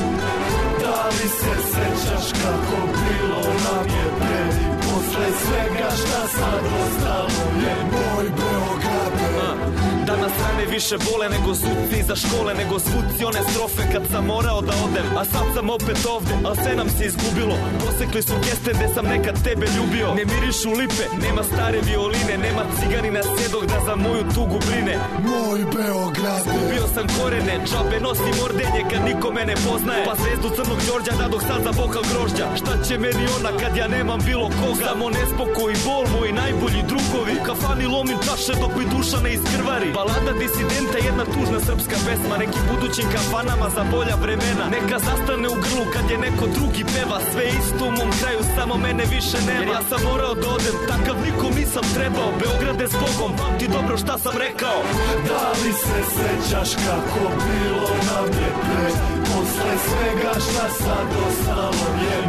Da li se sećaš kako bilo nam je pre, posle svega šta sad ostalo je moj Beograde? Danas rane više bole nego suci iza škole, nego zvuci one strofe kad sam morao da odem. A sad sam opet ovde, al sve nam se izgubilo. Posekli su geste gde sam nekad tebe ljubio. Ne mirišu lipe, nema stare violine, nema ciganina sedog da za moju tugu brine. Moj Beograd, izgubio sam korene, džabe nosim ordenje kad niko me ne poznaje. Pa zvezdu crnog Đorđa dadoh sad za bokal grožđa. Šta će meni ona kad ja nemam bilo koga? Samo nespokoj i bol, moji najbolji drugovi. U kafani lomim čaše dok mi duša ne iskrvari. Balada disidenta, jedna tužna srpska pesma, nekim budućim kafanama za bolja vremena. Neka zastane u grlu kad je neko drugi peva, sve isto u mom kraju, samo mene više nema. Jer ja sam morao da odem, takav nikom nisam trebao. Beograde, s Bogom, pamti dobro šta sam rekao. Da li se sećaš kako bilo nam je pre, posle svega šta sad ostalo je